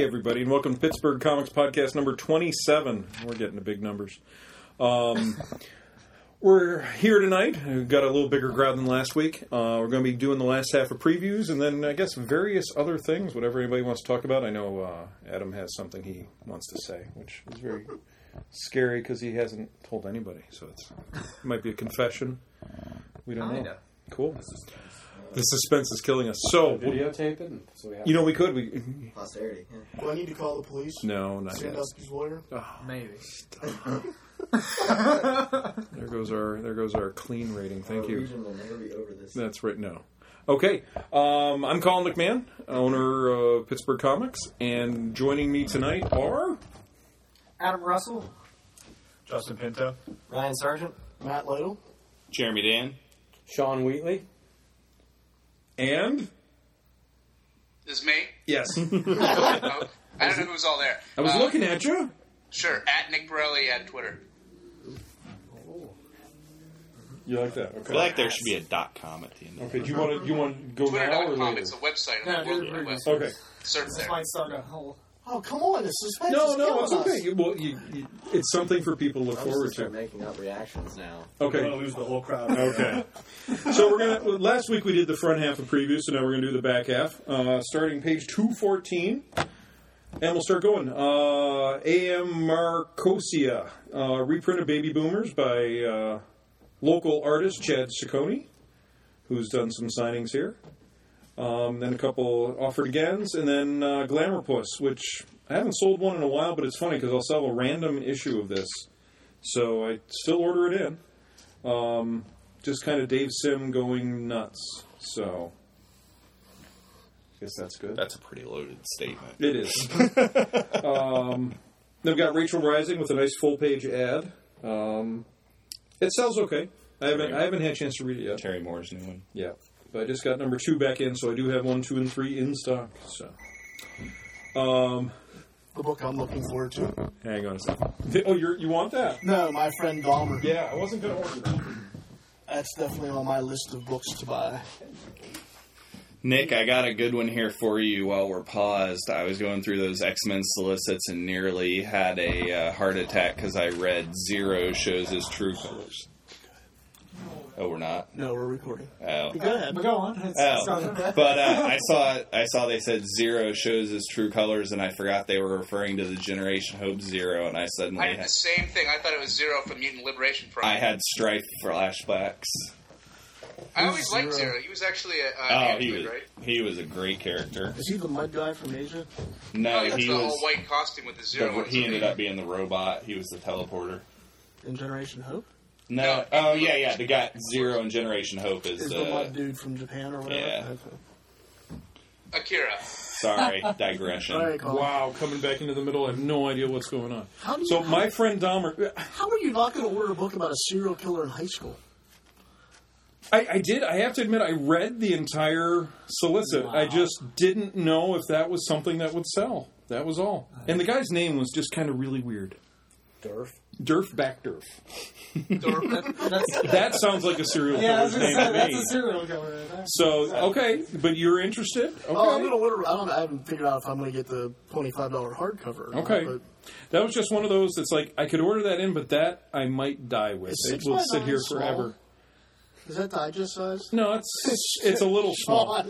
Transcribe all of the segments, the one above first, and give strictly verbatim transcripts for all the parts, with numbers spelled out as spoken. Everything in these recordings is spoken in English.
Hey, everybody, and welcome to Pittsburgh Comics Podcast number twenty-seven. We're getting to big numbers. Um, we're here tonight. We've got a little bigger crowd than last week. Uh, we're going to be doing the last half of previews, and then, I guess, various other things, whatever anybody wants to talk about. I know uh, Adam has something he wants to say, which is very scary because he hasn't told anybody. So it's, it might be a confession. We don't know. Cool. The suspense is killing us. So, videotape it. So we have you know, we could. We posterity. Yeah. Do I need to call the police? No, not yet. Sandusky's lawyer? Oh, maybe. there goes our there goes our clean rating. Thank our you. Region will never be over this. That's right. No. Okay. Um, I'm Colin McMahon, owner of Pittsburgh Comics, and joining me tonight are Adam Russell, Justin Pinto, Ryan Sargent, Matt Lytle, Jeremy Dan, Sean Wheatley, and This is me? yes. Oh, I don't know who's all there. I was Uh, looking at you. Sure, at Nick Borelli at Twitter. You like that? I Okay. feel like there should be a dot com at the end. Okay. Do you want to you want to go Twitter now or dot com, later? it's a website No, on the World dude, Wide Web. we're- Okay. Search this there. might start a whole. Oh, come on. The suspense No, is no, killing it's us. okay. You, well, you, you, it's something for people to look I'm forward just start to. making up reactions now. Okay. lose the whole crowd. Okay. So we're gonna. well, last week we did the front half of preview, so now we're gonna do the back half. Uh, starting page two fourteen, and we'll start going. Uh, A M Marcosia, uh, reprint of Baby Boomers by uh, local artist Chad Ciccone, who's done some signings here. Um, then a couple offered agains, and then uh, Glamour Puss, which I haven't sold one in a while, but it's funny because I'll sell a random issue of this, so I still order it in. Um, just kind of Dave Sim going nuts. So, I guess that's good. That's a pretty loaded statement. It is. um, then we've got Rachel Rising with a nice full page ad. Um, it sells okay. I haven't I haven't had a chance to read it yet. Terry Moore's new one. Yeah, but I just got number two back in, so I do have one, two, and three in stock. So, um, The book I'm looking forward to. hang on a second. Oh, you you want that? No, my friend Dahmer. Yeah, I wasn't going to order that. That's definitely on my list of books to buy. Nick, I got a good one here for you while we're paused. I was going through those X-Men solicits and nearly had a uh, heart attack because I read Zero shows his true colors. Oh, we're not? No, we're recording. Oh. Go ahead. But go on. It's, Oh, but uh, I saw I saw they said Zero shows his true colors, and I forgot they were referring to the Generation Hope Zero, and I suddenly I did had, the same thing. I thought it was Zero from Mutant Liberation Front. I had Strife flashbacks. I always Zero? liked Zero. He was actually a uh, Oh, android, he was right? he was a great character. Is he the mud guy from Asia? No, Oh, that's he the was whole white costume with the Zero. the, on it. he ended up being the robot. He was the teleporter. In Generation Hope? No, No. oh yeah, yeah. The guy Zero and Generation Hope is Is the uh, mud dude from Japan or whatever? yeah. Okay. Akira. sorry digression. All right, Colin. Wow, coming back into the middle, I have no idea what's going on. How do you, So how, my friend Dahmer, how are you not going to order a book about a serial killer in high school? I, I did. I have to admit, I read the entire solicit. Wow. I just didn't know if that was something that would sell. That was all. And the guy's name was just kind of really weird. Durf. Durf Backdurf. That's, That sounds like a serial yeah, I was killer's gonna name say, to that's a me. serial killer right there. So okay, but you're interested? Okay. Oh, I'm going to order. I, don't, I haven't figured out if I'm going to get the twenty-five dollars hardcover. Or not, Okay. but That was just one of those that's like I could order that in, but that I might die with. Is It six will by sit nine here small? forever. is that digest size? No, it's it's a little small.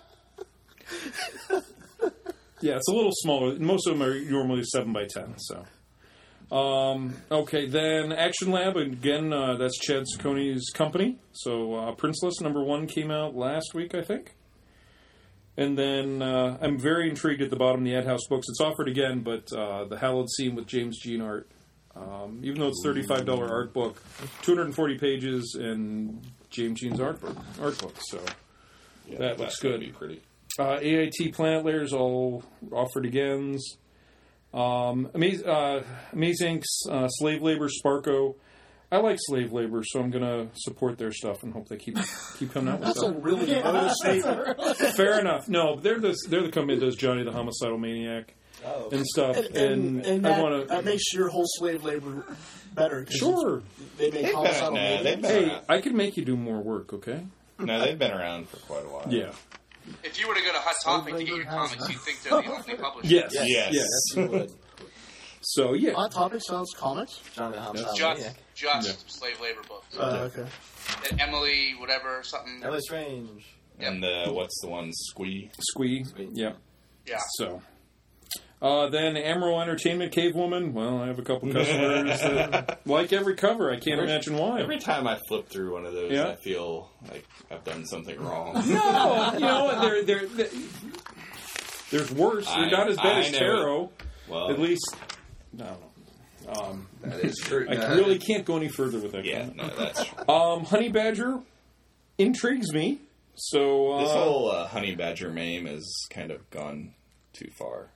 Yeah, it's a little smaller. Most of them are normally seven by ten. So, um, okay, then Action Lab again. Uh, that's Chad Ciccone's company. So, uh, Princeless number one came out last week, I think. And then uh, I'm very intrigued at the bottom. The Ad House books. It's offered again, but uh, the Hallowed Scene with James Jean art. Um, even though it's thirty-five dollars art book, two hundred forty pages, and James Jean's art book. Art book. So Yeah, that looks that's gonna good. Be pretty. Uh, A I T Planet Layers all offered agains. Um, Amaz- uh, Amazink's uh, Slave Labor Sparko. I like slave labor, so I'm going to support their stuff and hope they keep keep coming out with That's a stuff. really low statement. Fair enough. No, they're the they're the company that does Johnny the Homicidal Maniac Oh. and stuff. And, and, and I that, want to. that makes your whole slave labor better. 'cause Sure. They make They've been, homicidal no, maniacs. they've been Hey, around. I can make you do more work, okay? No, they've been around for quite a while. Yeah. If you were to go to Hot Topic to get your comics, you'd think they're the only publisher. Yes, Yes. yes. Yes. You would. So yeah, Hot Topic sounds comics. Jonathan Hobson. Just, just Yeah. slave labor books. Uh, okay. And Emily, whatever, something. Ellie Strange. And the what's the one? Squee. Squee. Yeah. Yeah. So. Uh, then Emerald Entertainment Cave Woman. Well, I have a couple customers that like every cover. I can't imagine why. Every time I flip through one of those, Yeah. I feel like I've done something wrong. No, you know they're, they're, they're, there's worse. They're I- not as bad I as know. Tarot. Well, At least, I don't know. Um, That is true. I really can't go any further with that. yeah, comment. no, that's true. Um, Honey Badger intrigues me. So uh, This whole uh, honey badger meme has kind of gone too far.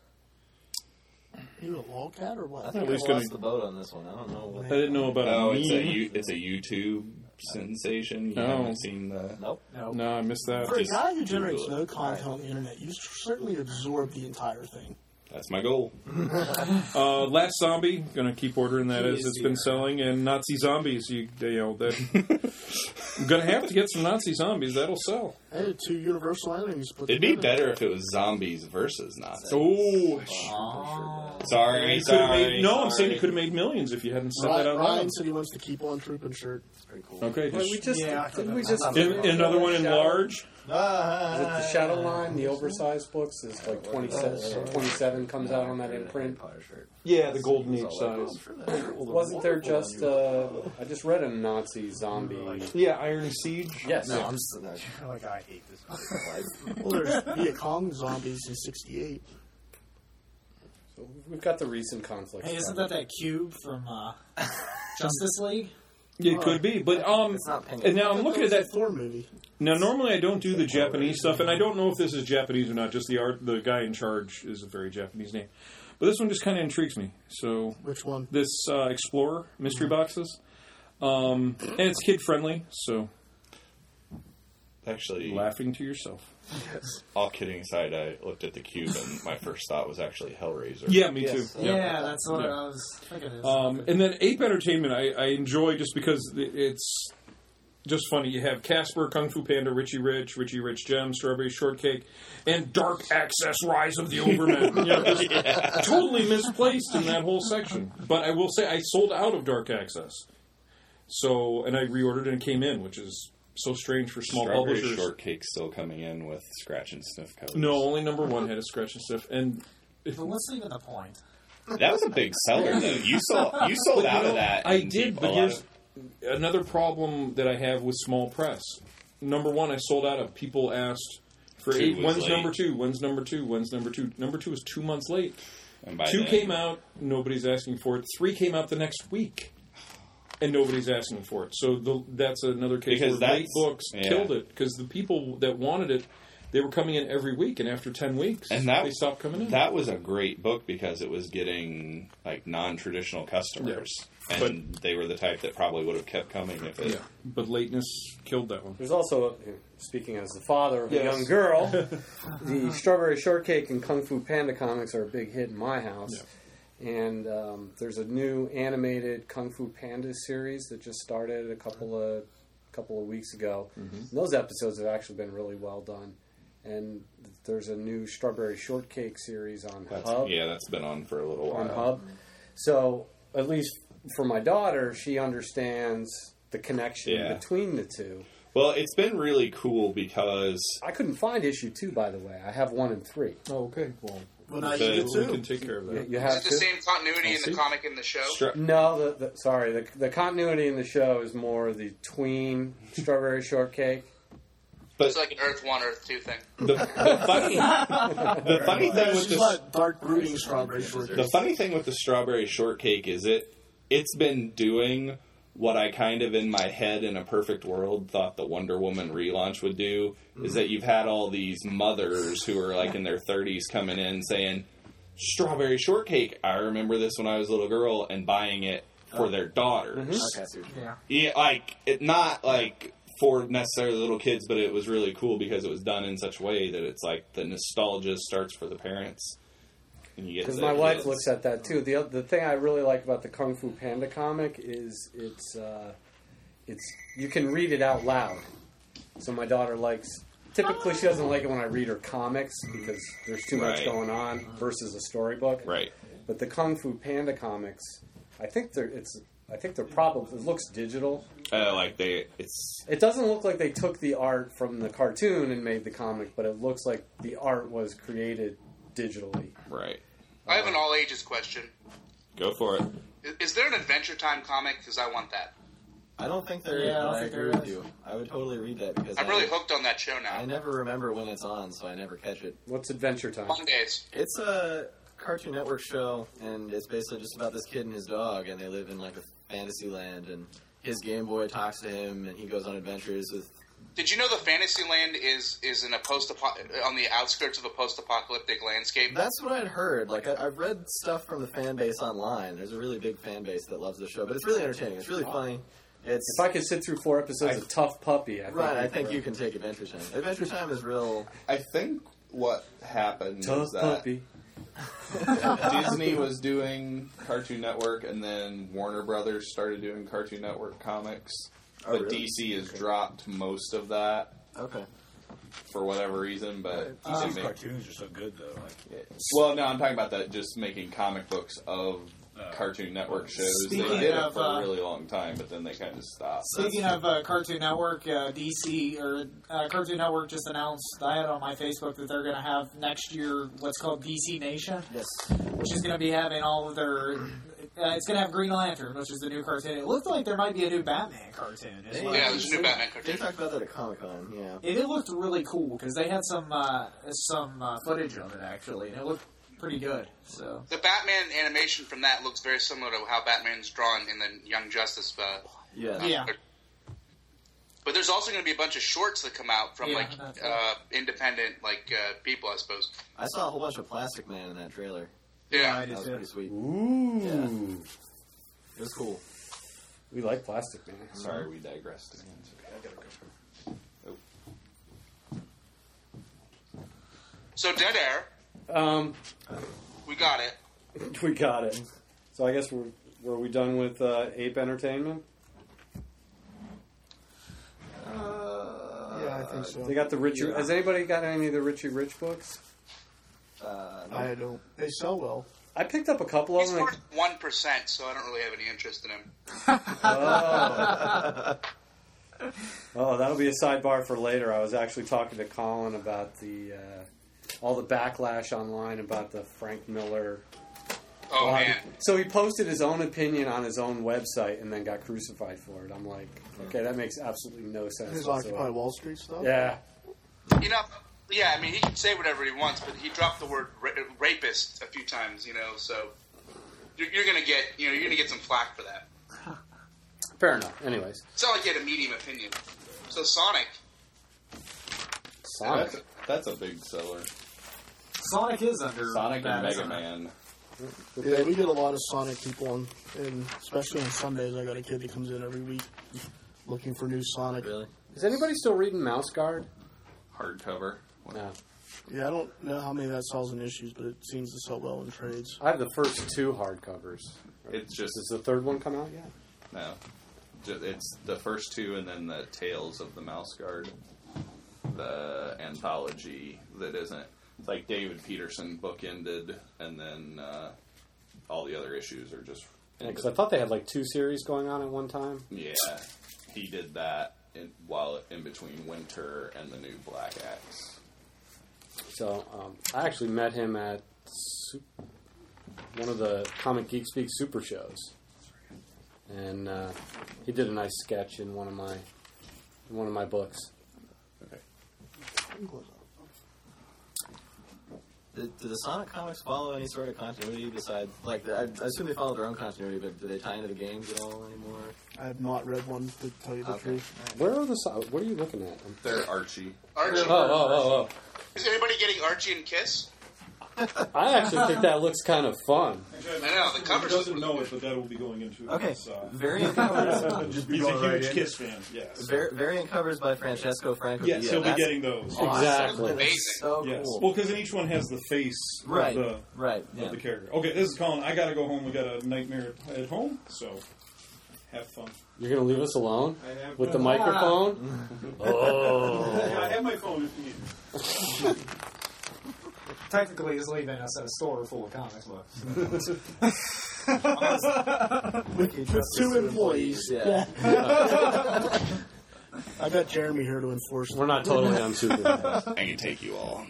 You a lolcat or what? I think At I least lost gonna- the boat on this one. I don't know what. I didn't know about Oh, a it's a meme. you, it's a YouTube sensation. You Oh. haven't seen the. Nope. No, I missed that. For a Just guy who generates Google no it. content on the internet, you certainly absorb the entire thing. That's my goal. Uh, Last Zombie, gonna keep ordering that as Easy, it's been right? selling, and Nazi Zombies. You, you know that. I'm gonna have to get some Nazi Zombies. That'll sell. Hey, two Universal Islands put It'd be together. better if it was zombies versus Nazis. Oh, Sorry, you could've sorry. made, no, I'm saying you sorry. could have made millions if you hadn't said Ryan, that out Ryan loud. said he wants to keep on trooping shirt. Pretty cool. Okay, Well, just, we just Yeah, I didn't we thought just in, another one in large. Is it the Shadow Line, the oversized books? Is like twenty-seven, twenty-seven comes out on that imprint. Yeah, the Golden Age size. Wasn't there just? Uh, I just read a Nazi zombie. Yeah, Iron Siege. Yes. No, I'm just, I feel like I hate this. Well, there's Viet Cong zombies in sixty-eight. So we've got the recent conflict. Hey, isn't that that cube from uh, Justice League? Yeah, it could be, but um, It's not pink. and now I'm looking at that. Thor movie. Now, normally I don't do the Japanese stuff, and I don't know if this is Japanese or not. Just the art, the guy in charge is a very Japanese name, but this one just kind of intrigues me. So Which one? this uh, Explorer mystery boxes, um, and it's kid friendly. So Actually, laughing to yourself. all kidding aside, I looked at the cube and my first thought was actually Hellraiser. Yeah, me Yes. too. Yeah, that's what Yeah. I was thinking. Um, and then Ape Entertainment, I, I enjoy just because it's just funny. You have Casper, Kung Fu Panda, Richie Rich, Richie Rich Gem, Strawberry Shortcake, and Dark Access Rise of the Overmen. You know, just totally misplaced in that whole section. But I will say I sold out of Dark Access. So, and I reordered and it came in, which is so strange for small Strawberry publishers. Shortcake still coming in with scratch and sniff covers. No, only number one had a scratch and sniff. And but what's even the point? That was a big seller, though. You sold, you sold out of that. I and did, a but lot here's of- another problem that I have with small press. Number one, I sold out of. People asked for Two eight. was When's late. number two? When's number two? When's number two? Number two is two months late. and by Two then- came out. Nobody's asking for it. Three came out the next week, and nobody's asking for it. So the, that's another case Because where late that's- books yeah. killed it because the people that wanted it, they were coming in every week, and after ten weeks, And that- they stopped coming in. That was a great book because it was getting like non-traditional customers, and they were the type that probably would have kept coming if it. yeah, but lateness killed that one. There's also, speaking as the father of Yes. a young girl, the Strawberry Shortcake and Kung Fu Panda comics are a big hit in my house. And um, there's a new animated Kung Fu Panda series that just started a couple of couple of weeks ago. Mm-hmm. And those episodes have actually been really well done. And there's a new Strawberry Shortcake series on That's, Hub. yeah, that's been on for a little on while. Hub. So at least for my daughter, she understands the connection Yeah. between the two. Well, it's been really cool because I couldn't find issue two, by the way. I have one and three. Oh, okay. Well, Well, now The- you we get can two. take care of You, that. you Is have it the two? same continuity in see. the comic and the show? Stra- No, the, the, sorry. The, the continuity in the show is more the tween Strawberry Shortcake. but It's like an Earth One, Earth Two thing. the, the funny, the funny thing with She's this, like dark brooding strawberry shortcake. the funny thing with the strawberry shortcake is it, it's been doing what I kind of in my head in a perfect world thought the Wonder Woman relaunch would do, is that you've had all these mothers who are like in their thirties coming in saying, strawberry shortcake, I remember this when I was a little girl, and buying it for their daughters. Okay, I see what you mean. Yeah. Yeah, like, it, not like for necessarily little kids, but it was really cool because it was done in such a way that it's like the nostalgia starts for the parents. And you get Because the my wife kids. looks at that too. The oth- the thing I really like about the Kung Fu Panda comic is it's uh, it's you can read it out loud. So my daughter likes typically she doesn't like it when I read her comics because there's too much Right. going on versus a storybook. Right. But the Kung Fu Panda comics, I think they're it's I think they're probably it looks digital. Uh, like they, it's It doesn't look like they took the art from the cartoon and made the comic, but it looks like the art was created digitally. right. I have an all ages question. Go for it. Is, is there an Adventure Time comic? Because I want that. I don't think there is, Yeah, I don't but I think agree there with is. you. I would totally read that because I'm I, really hooked on that show I now. never remember when it's on, so I never catch it. What's Adventure Time? Mondays. It's a Cartoon Network show, and it's basically just about this kid and his dog, and they live in like a fantasy land, and his Game Boy talks to him, and he goes on adventures with. Did you know the Fantasyland is is in a post on the outskirts of a post-apocalyptic landscape? That's what I'd heard. Like I, I've read stuff from the fan base online. There's a really big fan base that loves the show, but it's really entertaining. It's really funny. It's If I could sit through four episodes I- of Tough Puppy, I think right. I I'd think go. you can take Adventure Time. Adventure Time is real. I think what happened Tough is that Puppy. Disney was doing Cartoon Network, and then Warner Brothers started doing Cartoon Network comics. Oh, but really? D C has dropped most of that Okay. for whatever reason. But Um, they These make- cartoons are so good, though. Like, well, no, I'm talking about that. Just making comic books of Cartoon Network shows. Speaking they did of, it for uh, a really long time, but then they kind of stopped. Speaking of uh, Cartoon Network, uh, D C or uh, Cartoon Network just announced. I had it on my Facebook that they're going to have next year what's called D C Nation, Yes. which is going to be having all of their. Uh, it's going to have Green Lantern, which is the new cartoon. It looked like there might be a new Batman cartoon as well. Yeah, there's a new Batman They cartoon. talked about that at Comic Con. Yeah. It, it looked really cool because they had some uh, some uh, footage of it actually, and it looked pretty good. So The Batman animation from that looks very similar to how Batman's drawn in the Young Justice. Uh, Yeah. yeah, But there's also going to be a bunch of shorts that come out from Yeah, like that's uh, independent like uh, people, I suppose. I saw a whole bunch of Plastic Man in that trailer. Yeah. I That did was too. pretty sweet. Ooh. It was cool. We like Plastic Man. Sorry, we digressed again. So Dead Air, Um, we got it. we got it. So I guess we're were we done with uh, Ape Entertainment? Yeah, I think so. They got the Richie. Has anybody got any of the Richie Rich books? Uh, no. I don't. They sell well. I picked up a couple of He's them. worth one percent, so I don't really have any interest in him. Oh. Oh, that'll be a sidebar for later. I was actually talking to Colin about the uh, all the backlash online about the Frank Miller. Oh blog. man, So he posted his own opinion on his own website and then got crucified for it. I'm like, okay, that makes absolutely no sense. His whatsoever. Occupy Wall Street stuff. Yeah. you know, yeah. I mean, he can say whatever he wants, but he dropped the word ra- rapist a few times. You know, so you're, you're gonna get you know you're gonna get some flack for that. Fair enough. Anyways, It's not like you had a medium opinion. So Sonic, Sonic. That's, that's a big seller. Sonic is under Sonic and that, Mega isn't it? Man. Yeah, we get a lot of Sonic people on, and especially on Sundays. I got a kid that comes in every week looking for new Sonic. Really? Is anybody still reading Mouse Guard? Hardcover. No. Yeah, I don't know how many that sells in issues, but it seems to sell well in trades. I have the first two hardcovers. It's just Does the third one come out yet? no. Ju- It's the first two, and then the Tales of the Mouse Guard, the anthology that isn't. It's like David Peterson bookended, and then uh, all the other issues are just. Because I thought they had like two series going on at one time. Yeah, he did that in, while in between Winter and the new Black Axe. So um, I actually met him at su- one of the Comic Geek Speak Super shows, and uh, he did a nice sketch in one of my in one of my books. Did, do the Sonic comics follow any sort of continuity besides, like, I, I assume they follow their own continuity, but do they tie into the games at all anymore? I have not read one, to tell you the Okay. truth. Where are the so- What are you looking at? They're Archie. Archie. Oh, oh, oh, Is anybody getting Archie and Kiss? oh! I actually think that looks kind of fun. I know the covers. He doesn't know it, but that will be going into Okay. his, uh, Variant covers. He's a huge Kiss fan. Yes. var- variant covers by Francesco Franco. Yes, he'll be That's getting those. awesome. Exactly. That's Amazing. so Yes. cool. Well, because in each one has the face right. of the right. of Yeah. the character. Okay, this is Colin. I gotta go home. We got a nightmare at home, so Have fun. You're going to leave us alone I have with the fun. microphone? Oh. Yeah, I have my phone if you need it. Technically, he's leaving us at a store full of comic books. With, with two employees. Yeah. I got Jeremy here to enforce. We're not totally unsupervised. I can take you all.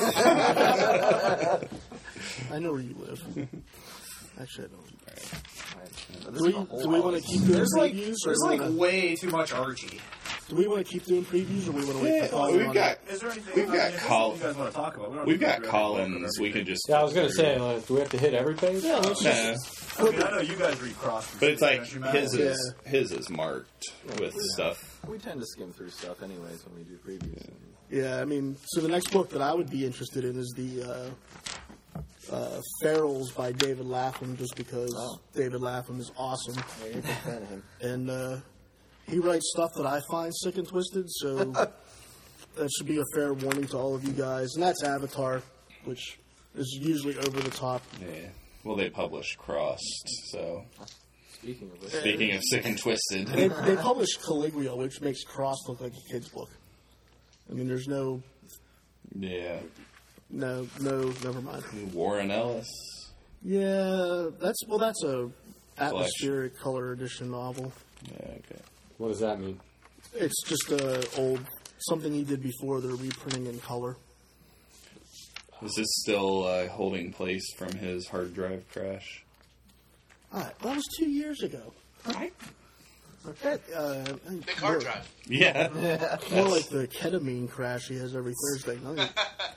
I know where you live. Actually, I don't. Right. Do we, do we want to keep doing There's like, previews? there's or like do we wanna- way too much Archie. do we want to keep doing previews, or we want to wait Yeah, for Colin we've on got Is there anything We've got I mean, if Col- you guys want to talk about? We don't we've have got to go Collins. every We can page. just Yeah, I was going to say, like, do we have to hit every page? Yeah, let's just. Nah, I mean, I know you guys read cross. but it's like don't you, Matt? his is his is marked with stuff. We tend to skim through stuff anyways when we do previews. Yeah, I mean, so the next book that I would be interested in is the uh, uh, Ferals by David Lapham, just because Oh. David Lapham is awesome. Yeah, you're a big fan of him. And uh, he writes stuff that I find sick and twisted, so that should be a fair warning to all of you guys. And that's Avatar, which is usually over the top. Yeah. Well, they published Crossed, so Speaking of which, speaking of sick and twisted, They, they published Caligula, which makes Cross look like a kid's book. I mean, there's no, yeah, no, no, never mind. Warren Ellis. Yeah, that's, well, that's a atmospheric color edition novel. Yeah, okay. What does that mean? It's just a old, something he did before they're reprinting in color. Is this still uh, holding place from his hard drive crash? Ah, that was two years ago. Right. Okay, uh, Big hard more, drive. Yeah. more like the ketamine crash he has every Thursday night.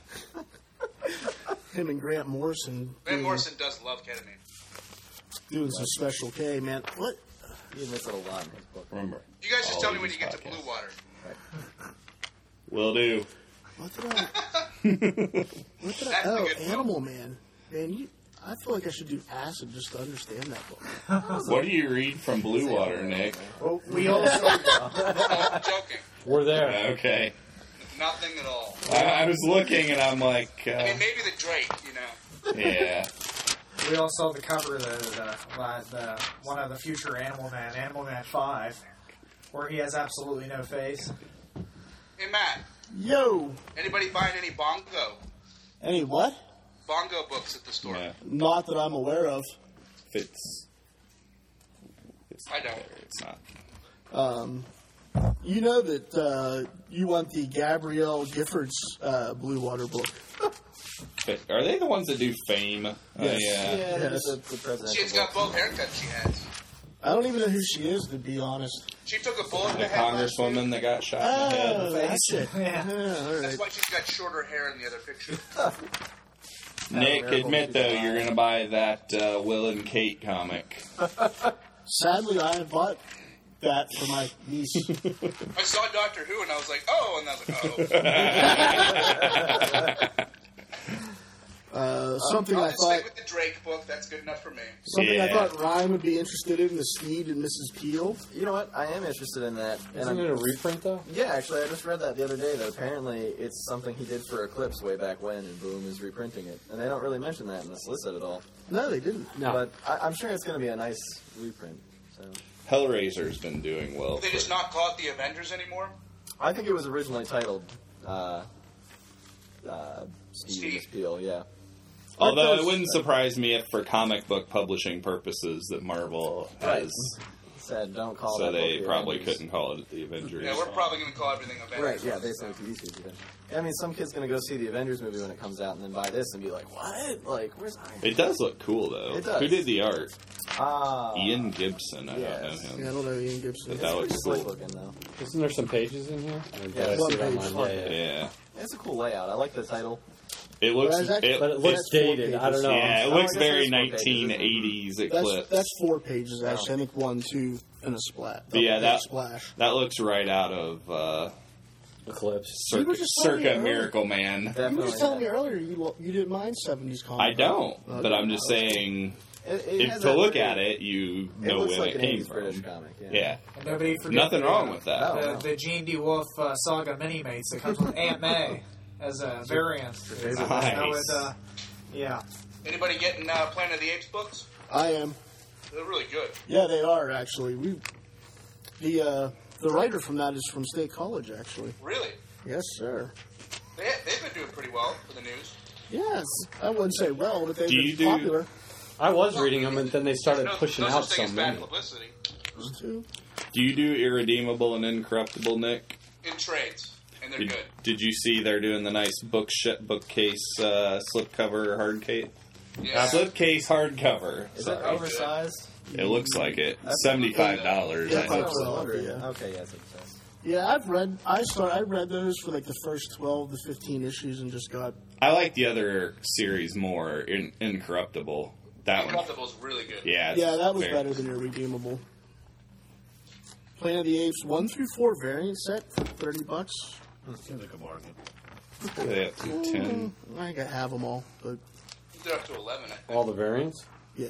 Him and Grant Morrison Van doing, Morrison does love ketamine. doing some Special K, man. What? he admits it a lot in his book. Remember. You guys just all tell me of when you these get to podcasts. Blue Water. Will do. What did I? what did I? That's the Oh, good book. Animal Man. Man, you. I feel like I should do acid just to understand that book. What do you read from Blue Water, Nick? Well, we also I'm joking. We're there. Okay. Nothing at all. I, I was looking and I'm like, I uh, mean, maybe the Drake, you know. yeah. we all saw the cover of the, the, uh, the one of the future Animal Man, Animal Man Five, where he has absolutely no face. Hey, Matt, Yo, anybody buying any bongo? any what? Bongo books at the store? Yeah. Not that I'm aware of. It's. It's I don't. It's not. Um, you know that uh, you want the Gabrielle Giffords uh, Blue Water book. But are they the ones that do Fame? Yes. Oh, yeah. Yeah, Yes. that's the, the presidential She's got book. both haircuts she has. I don't even know who she is, to be honest. She took a bullet in The the head last week. congresswoman that got shot in Oh, the head. that's it. Yeah. Yeah, all That's right. why she's got shorter hair in the other picture. Nick, Miracle admit though, Baby you're Live. going to buy that uh, Will and Kate comic. Sadly, I have bought that for my niece. I saw Doctor Who and I was like, oh, and I was like, oh. Uh, something I'll I just thought, stick with the Drake book. That's good enough for me. something I Yeah. thought Ryan would be interested in: the Steed and Missus Peel. You know what? I am interested in that. And Isn't I'm, it a reprint, though? yeah, actually, I just read that the other day. That apparently it's something he did for Eclipse way back when, and Boom is reprinting it. And they don't really mention that in the solicit at all. No, they didn't. No. But I, I'm sure it's going to be a nice reprint. So Hellraiser's been doing well. Did they just for- not call it the Avengers anymore? I think it was originally titled uh, uh, Steve, Steve. Miss Peel. Yeah. Although it wouldn't surprise me if, for comic book publishing purposes, that Marvel has, Said don't call so that they book the probably Avengers. couldn't call it the Avengers. Yeah, we're probably going to call everything Avengers. Right, yeah, based on the T V series. Avengers. I mean, some kid's going to go see the Avengers movie when it comes out and then buy this and be like, what? Like, where's Iron Man? It does look cool though. It does. Who did the art? Ah. Ian Gibson. I yes. don't know Yeah, I him. don't know Ian Gibson. But that looks It's pretty cool. slick looking, though. Isn't there some pages in here? Or did Yeah, I one see it page. online? Yeah, yeah. Yeah, It's a cool layout. I like the title. it looks. But it's actually- It, But it it's- looks That's four dated. I don't pages. know. yeah, it Oh, looks I guess very it's four pages, isn't it? nineteen eighties That's Eclipse. that's four pages actually. I think one, two, and a splat. But yeah, A that splash. that looks right out of uh, Eclipse. You were circa, just telling me circa earlier. Miracle Man. You were Definitely. just telling me earlier you lo- you didn't mind seventies comics. I don't, Okay. but I'm just saying, It, it if has to that look pretty- at it, you it know looks when like it an came eighties from. British comic. Yeah. Yeah, And nobody forget nothing the, wrong uh, with that. No. The, the Gene D. Wolfe uh, Saga Mini-Mates that comes with Aunt May as a variant. It's, uh, Nice. with, uh, yeah. Anybody getting uh, Planet of the Apes books? I am. They're really good. Yeah, they are actually. We The uh, the writer from that is from State College, actually. Really? Yes, sir. They, they've been doing pretty well for the news. Yes, I wouldn't say well, but they've Do you been do- popular. I was reading them, and then they started No, pushing no out such thing so as bad many. publicity. Too. Do you do Irredeemable and Incorruptible, Nick? In trades, and they're Did, good. did you see they're doing the nice book sh- bookcase uh, slipcover hardcase? Yeah. Slipcase hardcover. Is it Sorry. oversized? It looks like it. Seventy-five dollars. Yeah, I quite think. well, yeah. Okay, yes, it says. Yeah, I've read. I start. I read those for like the first twelve to fifteen issues, and just got. I like the other series more. In, Incorruptible. That one. Incorruptible's really good. Yeah. it's Yeah, that was very- better than Irredeemable. Planet of the Apes one through four variant set for thirty bucks. Seems like a bargain. They up to ten. I think I have them all, but They're up to eleven, I think. All the variants? yeah,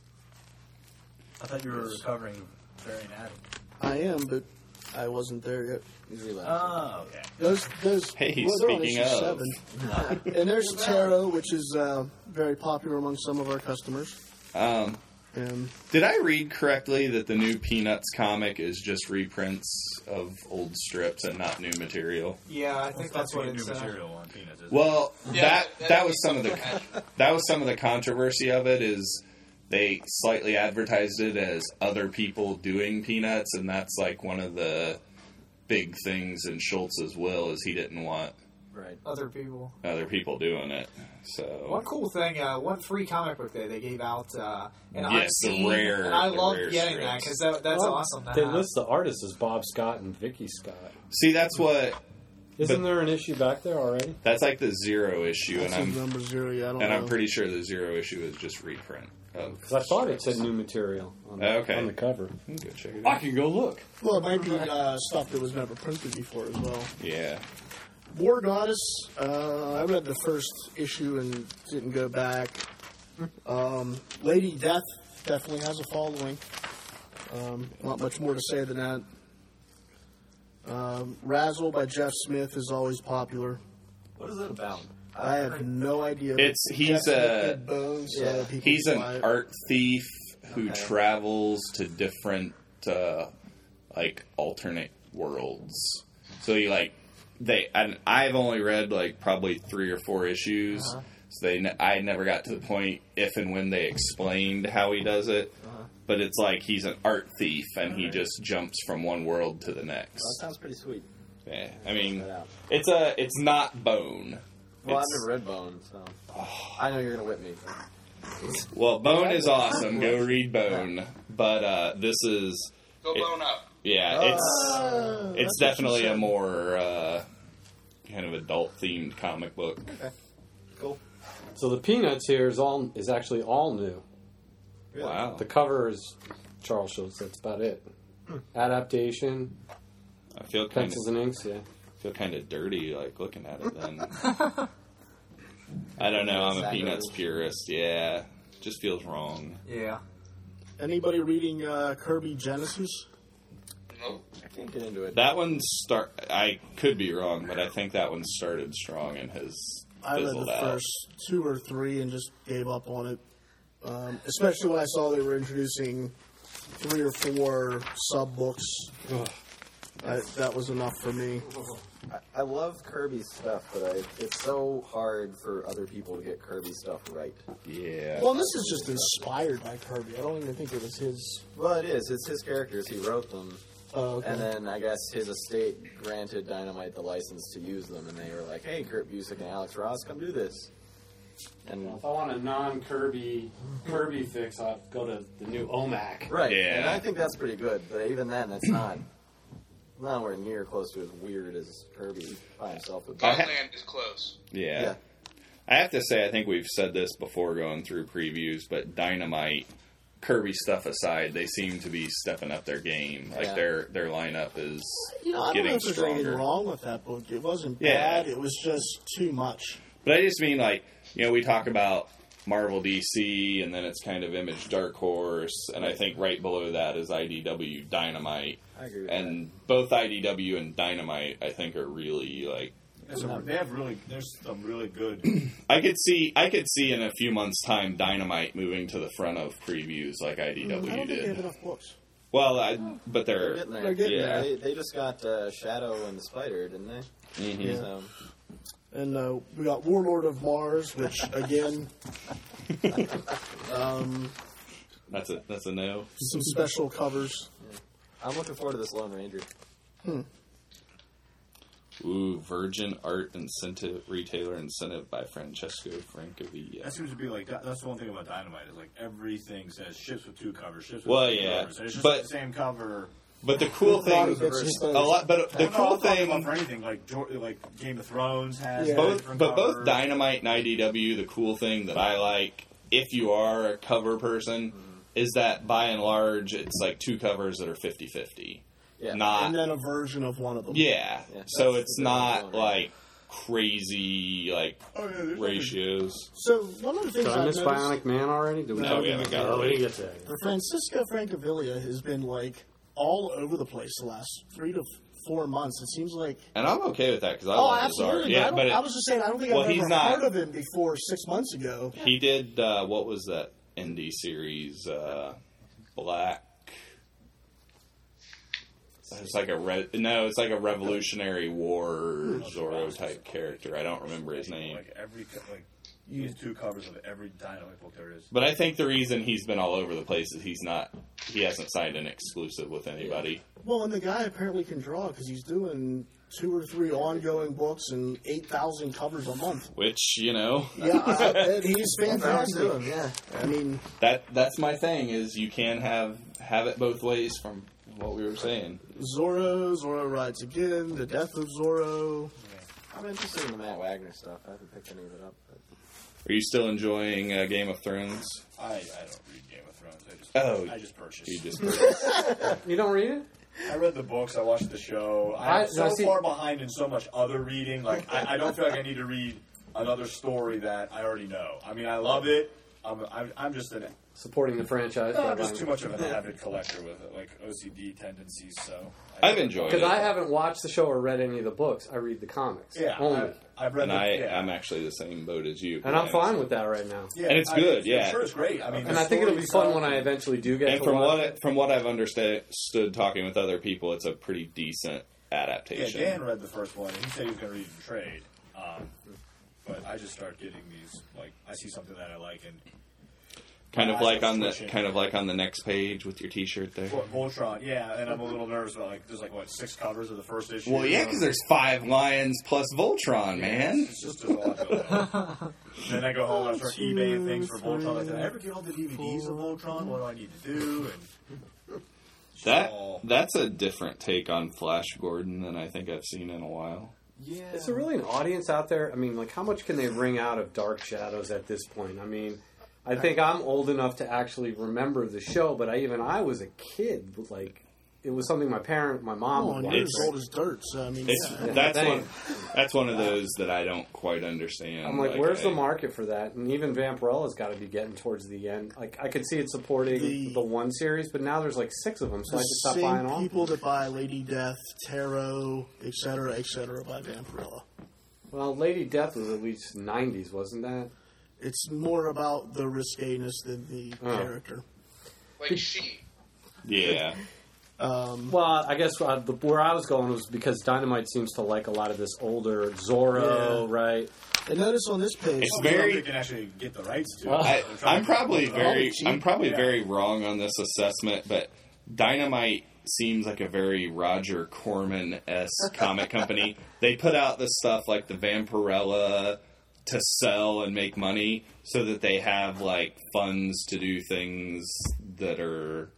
I thought you were recovering Variant Adam. I am, but I wasn't there yet. He's relapsed. Oh, okay. Those, those. Hey, well, they're on speaking issue of. seven. And there's Tarot, which is uh, very popular among some of our customers. Um, And did I read correctly that the new Peanuts comic is just reprints of old strips and not new material? Yeah, I think that's what new it's. Uh, material on Peanuts. Isn't Well, Yeah, that that- that was some of that- the that was some of the controversy of it is they slightly advertised it as other people doing Peanuts, and that's like one of the big things in Schultz's will is he didn't want Right. other people. other people doing it. So One cool thing, uh, one free comic book day they gave out, uh, and Yes, the Unseen, rare- and I the love rare getting that strips. because that, that's Well, awesome. To They have. list the artists as Bob Scott and Vicky Scott. see, that's what Isn't But- there an issue back there already? that's like the zero issue, and that's I'm number zero. Yeah, I don't and know. I'm pretty sure the zero issue is just reprint. Of Because I thought it said new material on the, Okay. on the cover. Go check it I out. can go look. Well, it might be uh, stuff that was never printed before as well. Yeah. War Goddess, uh, I read the first issue and didn't go back. Um, Lady Death definitely has a following. Um, not much more to say than that. Um, Razzle by Jeff Smith is always popular. What is it about? I have no idea. It's- he's Jeff Smith a- did Bones, so yeah. people He's an buy it. art thief who Okay. travels to different, uh, like, alternate worlds. So he, like, they, and I've only read, like, probably three or four issues. Uh-huh. So they, ne- I never got to the point if and when they explained how he does it. Uh-huh. But it's like he's an art thief and he just jumps from one world to the next. Well, that sounds pretty sweet. Yeah, I mean, Check that out. it's a, it's not Bone. Well, I've It's- never read Bone, so I know you're gonna whip me. Well, Bone is awesome. Go read Bone. But uh, this is, Go It- bone up. yeah, it's Ah, it's that's what definitely she a said. more uh, kind of adult themed comic book. Cool. So the Peanuts here is all is actually all new. Wow. The cover is Charles Schultz. That's about it. Adaptation, I feel kind of pencils and inks. Yeah. feel kind of dirty like looking at it. Then I don't know. I'm a Exactly. Peanuts purist. Yeah, just feels wrong. Yeah. Anybody reading uh, Kirby Genesis? Nope. I can't get into it. That one start. I could be wrong, but I think that one started strong and has I read fizzled the out. first two or three and just gave up on it. Um, especially when I saw they were introducing three or four sub books. I, that was enough for me. I, I love Kirby stuff, but I, it's so hard for other people to get Kirby stuff right. Yeah. Well, this is just inspired by Kirby. I don't even think it was his. Well, it is. It's his characters. He wrote them. Oh, okay. And then I guess his estate granted Dynamite the license to use them, and they were like, "Hey, Kurt Busiek and Alex Ross, come do this." And If I want a non-Kirby Kirby fix, I'll go to the new O M A C. right, Yeah. and I think that's pretty good. But even then, that's not nowhere near close to as weird as Kirby by himself would be. I ha- Godland is close. Yeah. Yeah. I have to say, I think we've said this before going through previews, but Dynamite, Kirby stuff aside, they seem to be stepping up their game. Like Yeah. their their lineup is you know, I don't getting know if there's anything stronger. wrong with that book. It wasn't Yeah. bad. It was just too much. But I just mean, like, you know, we talk about Marvel D C, and then it's kind of Image Dark Horse, and I think right below that is I D W Dynamite. I agree with And both I D W and Dynamite, I think, are really, like, There's some, they have really, there's some really good. I could see, I could see in a few months' time Dynamite moving to the front of previews like I D W I don't think they have did. enough books. Well, I, but They're they're, getting there. They're getting yeah. there. They, they just got uh, Shadow and the Spider, didn't they? Mhm. Yeah. So, And uh, we got Warlord of Mars, which again, um, That's a that's a no. some special covers. I'm looking forward to this Lone Ranger. Ooh, Virgin Art Incentive Retailer Incentive by Francesco Francavilla. That seems to be like that, that's the one thing about Dynamite is like everything says ships with two covers, ships with Well, two yeah, covers. And it's just but- like the same cover. But the cool thing, It's just a lot. But the I'm cool not talking about thing, for anything like Jor- like Game of Thrones has Yeah. both different but both covers. Dynamite and I D W, the cool thing that I like, if you are a cover person, is that by and large it's like two covers that are fifty-fifty. Yeah. Not And then a version of one of them. yeah. Yeah, So that's it's the not difference. like crazy like Oh, yeah, there's ratios. So one of the things Did I I've miss noticed, Bionic Man already? Did we No, we haven't got it. Oh, we right. didn't get to that. for Francisco Francavilla has been like all over the place the last three to four months. It seems like. And I'm okay with that because I Oh, love his art. absolutely. Yeah, I, don't- but it, I was just saying, I don't think well, I've he's ever not- heard of him before six months ago. he did uh, what was that indie series? Uh, Black. It's like a re- no, it's like a Revolutionary War Zorro type character. I don't remember his name. Like every co- like he has two covers of every Dynamite book there is. But I think the reason he's been all over the place is he's not, he hasn't signed an exclusive with anybody. Well, and the guy apparently can draw because he's doing two or three ongoing books and eight thousand covers a month. Which, you know, Yeah, I, and he's fantastic. Doing, yeah. I mean, that that's my thing is you can have have it both ways from what we were saying. Zorro, Zorro Rides Again, The Death of Zorro. I'm interested in the Matt Wagner stuff. I haven't picked any of it up. But. Are you still enjoying uh, Game of Thrones? I, I don't read Game of Thrones. I just Oh. I just purchased. You just You don't read it? I read the books. I watched the show. I- I'm so I see- far behind in so much other reading. Like I, I don't feel like I need to read another story that I already know. I mean, I love it. I'm, I'm, I'm just an Supporting the franchise. I'm just too much of an avid collector with it, like O C D tendencies. So I've enjoyed Because it. I haven't watched the show or read any of the books. I read the comics. Yeah, Only. I, I've read. and the, I, yeah. I'm actually the same boat as you. and I'm fine with that right now. Yeah, and it's I- good, yeah. I'm sure it's great. I mean, And the I think it'll story be fun itself- when I eventually do get And to from watch what it. it, from what I've understood talking with other people, it's a pretty decent Yeah, adaptation. Dan read the first one, and he said he was going to read it in trade. Um, but I just start getting these. Like, I see something that I like, and Kind of eyes like are on the twitching. kind of like on the next page with your T-shirt there. Vol- Voltron, yeah, and I'm a little nervous about like there's like what six covers of the first issue. Well, yeah, because there's five lions plus Voltron, man. It's just there's a lot going on. Then I go home and I start eBaying things for Voltron. Like, did I ever get all the D V Ds of Voltron? What do I need to do? And That all- that's a different take on Flash Gordon than I think I've seen in a while. Yeah. Is there really an audience out there? I mean, like, how much can they wring out of Dark Shadows at this point? I mean, I think I'm old enough to actually remember the show, but I, even I was a kid. Like, it was something my parent, my mom Oh, would and watch. you're as It's- old as dirt, so I mean, It's yeah. that's Dang. one that's one of those that I don't quite understand. I'm like, where's I- the market for that? And even Vampirella's got to be getting towards the end. Like, I could see it supporting The- the, one series, but now there's like six of them, so I the just stopped buying same all. people that buy Lady Death, Tarot, et cetera, et cetera, buy Vampirella. Well, Lady Death was at least nineties, wasn't that? It's more about the risqueness than the Oh. character. Like she. Yeah, Um, Well, I guess uh, the, where I was going was because Dynamite seems to like a lot of this older Zorro, Yeah. right? and notice on this page, It's I don't know if very- they can actually get the rights to. Well, it. I, They're trying I'm to- probably very cheap. I'm probably Yeah. very wrong on this assessment, but Dynamite seems like a very Roger Corman esque comic company. They put out this stuff like the Vampirella to sell and make money, so that they have like funds to do things that are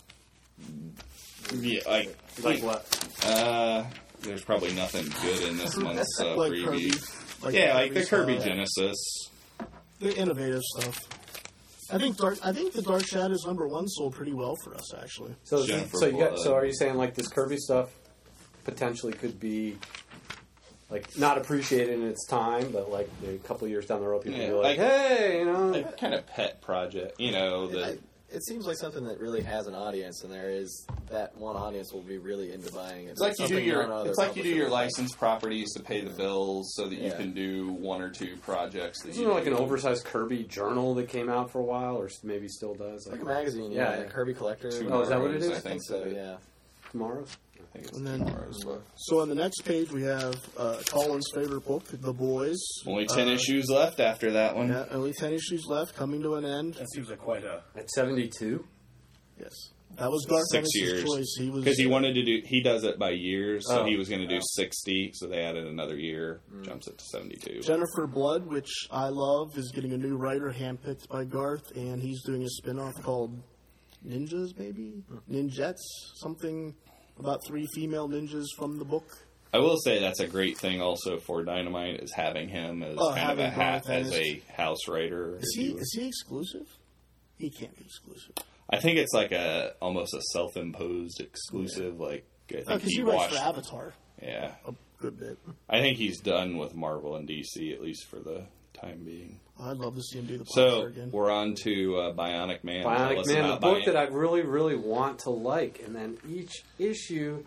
yeah, like Like what? uh. There's probably nothing good in this month's uh, like preview. Kirby, like yeah, like the Kirby stuff, Genesis. the innovative stuff. I think Dark. I think the Dark Shadows number one sold pretty well for us, actually. So, Jennifer so you got. Blood. So, are you saying like this Kirby stuff potentially could be like not appreciated in its time, but like a couple of years down the road, people Yeah, will be like, like- "Hey, you know." Like kind of pet project, you know, the I- it seems like something that really has an audience, and there is that one audience will be really into buying it. It's like you do Something your none other it's like you do your publisher- licensed properties to pay the bills so that you Yeah. can do one or two projects that Isn't you there like an do. oversized Kirby journal that came out for a while, or maybe still does? Like a magazine, yeah, Yeah, like Kirby Collector. Two Oh, is that what it Tomorrows, is? I I think so, yeah. Tomorrow's? I think it's And then- tomorrow's book. So on the next page we have uh, Colin's favorite book, The Boys. Only ten Uh, issues left after that one. Yeah, only ten issues left, coming to an end. That seems like quite a. At seventy-two? Yes, that was Garth Six Ennis' years. choice. He was Because he wanted to do, he does it by years, so Oh. he was going to do sixty, so they added another year, jumps it to seventy-two. Jennifer Blood, which I love, is getting a new writer handpicked by Garth, and he's doing a spin-off called Ninjas, maybe? Ninjets? Something about three female ninjas from the book. I will say that's a great thing also for Dynamite, is having him as Oh, kind of a having hat Garth as a Ennis. house writer. Is if he you- is he exclusive? He can't be exclusive. I think it's like a almost a self-imposed exclusive. Like I think Because he he writes watched. for Avatar Yeah, a good bit. I think he's done with Marvel and D C at least for the time being. I'd love to see him do the Punisher So again. we're on to uh, Bionic Man. Tell Bionic us Man, the about book Bionic- that I really, really want to like. And then each issue,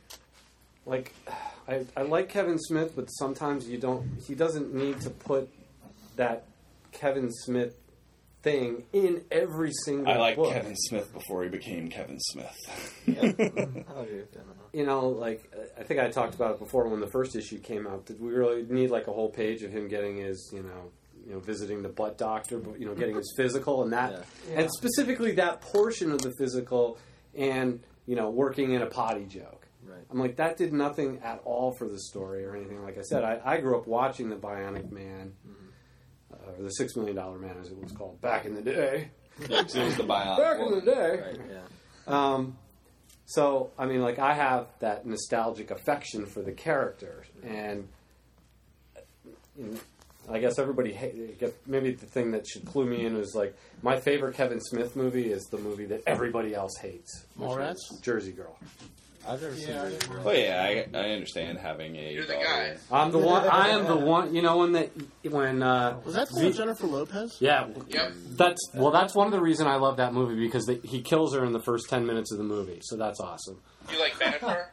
like, I, I like Kevin Smith, but sometimes you don't, he doesn't need to put that Kevin Smith thing in every single I like book. Kevin Smith before he became Kevin Smith. I'll agree with that. You know, like, I think I talked about it before when the first issue came out. Did we really need, like, a whole page of him getting his, you know, you know, visiting the butt doctor, but, you know, getting his physical and that, Yeah. and specifically that portion of the physical and, you know, working in a potty joke. Right. I'm like, that did nothing at all for the story or anything. Like I said, I, I grew up watching The Bionic Man, uh, or The Six Million Dollar Man, as it was called, back in the day. So it was the Bionic Back in the Woman. day. Right, yeah. Um, so, I mean, like, I have that nostalgic affection for the character, and you know, I guess everybody, ha- I guess maybe the thing that should clue me in is, like, my favorite Kevin Smith movie is the movie that everybody else hates. which Mallrats? is Jersey Girl. I've never seen Yeah, Jersey I- Girl. Oh yeah, I, I understand having a. You're the daughter. guy. I'm the one, I am the one, you know, when that, when, uh, Was that Z- Jennifer Lopez? yeah, Yep. that's, well, that's one of the reasons I love that movie, because they, he kills her in the first ten minutes of the movie, so that's awesome. You like Bennifer?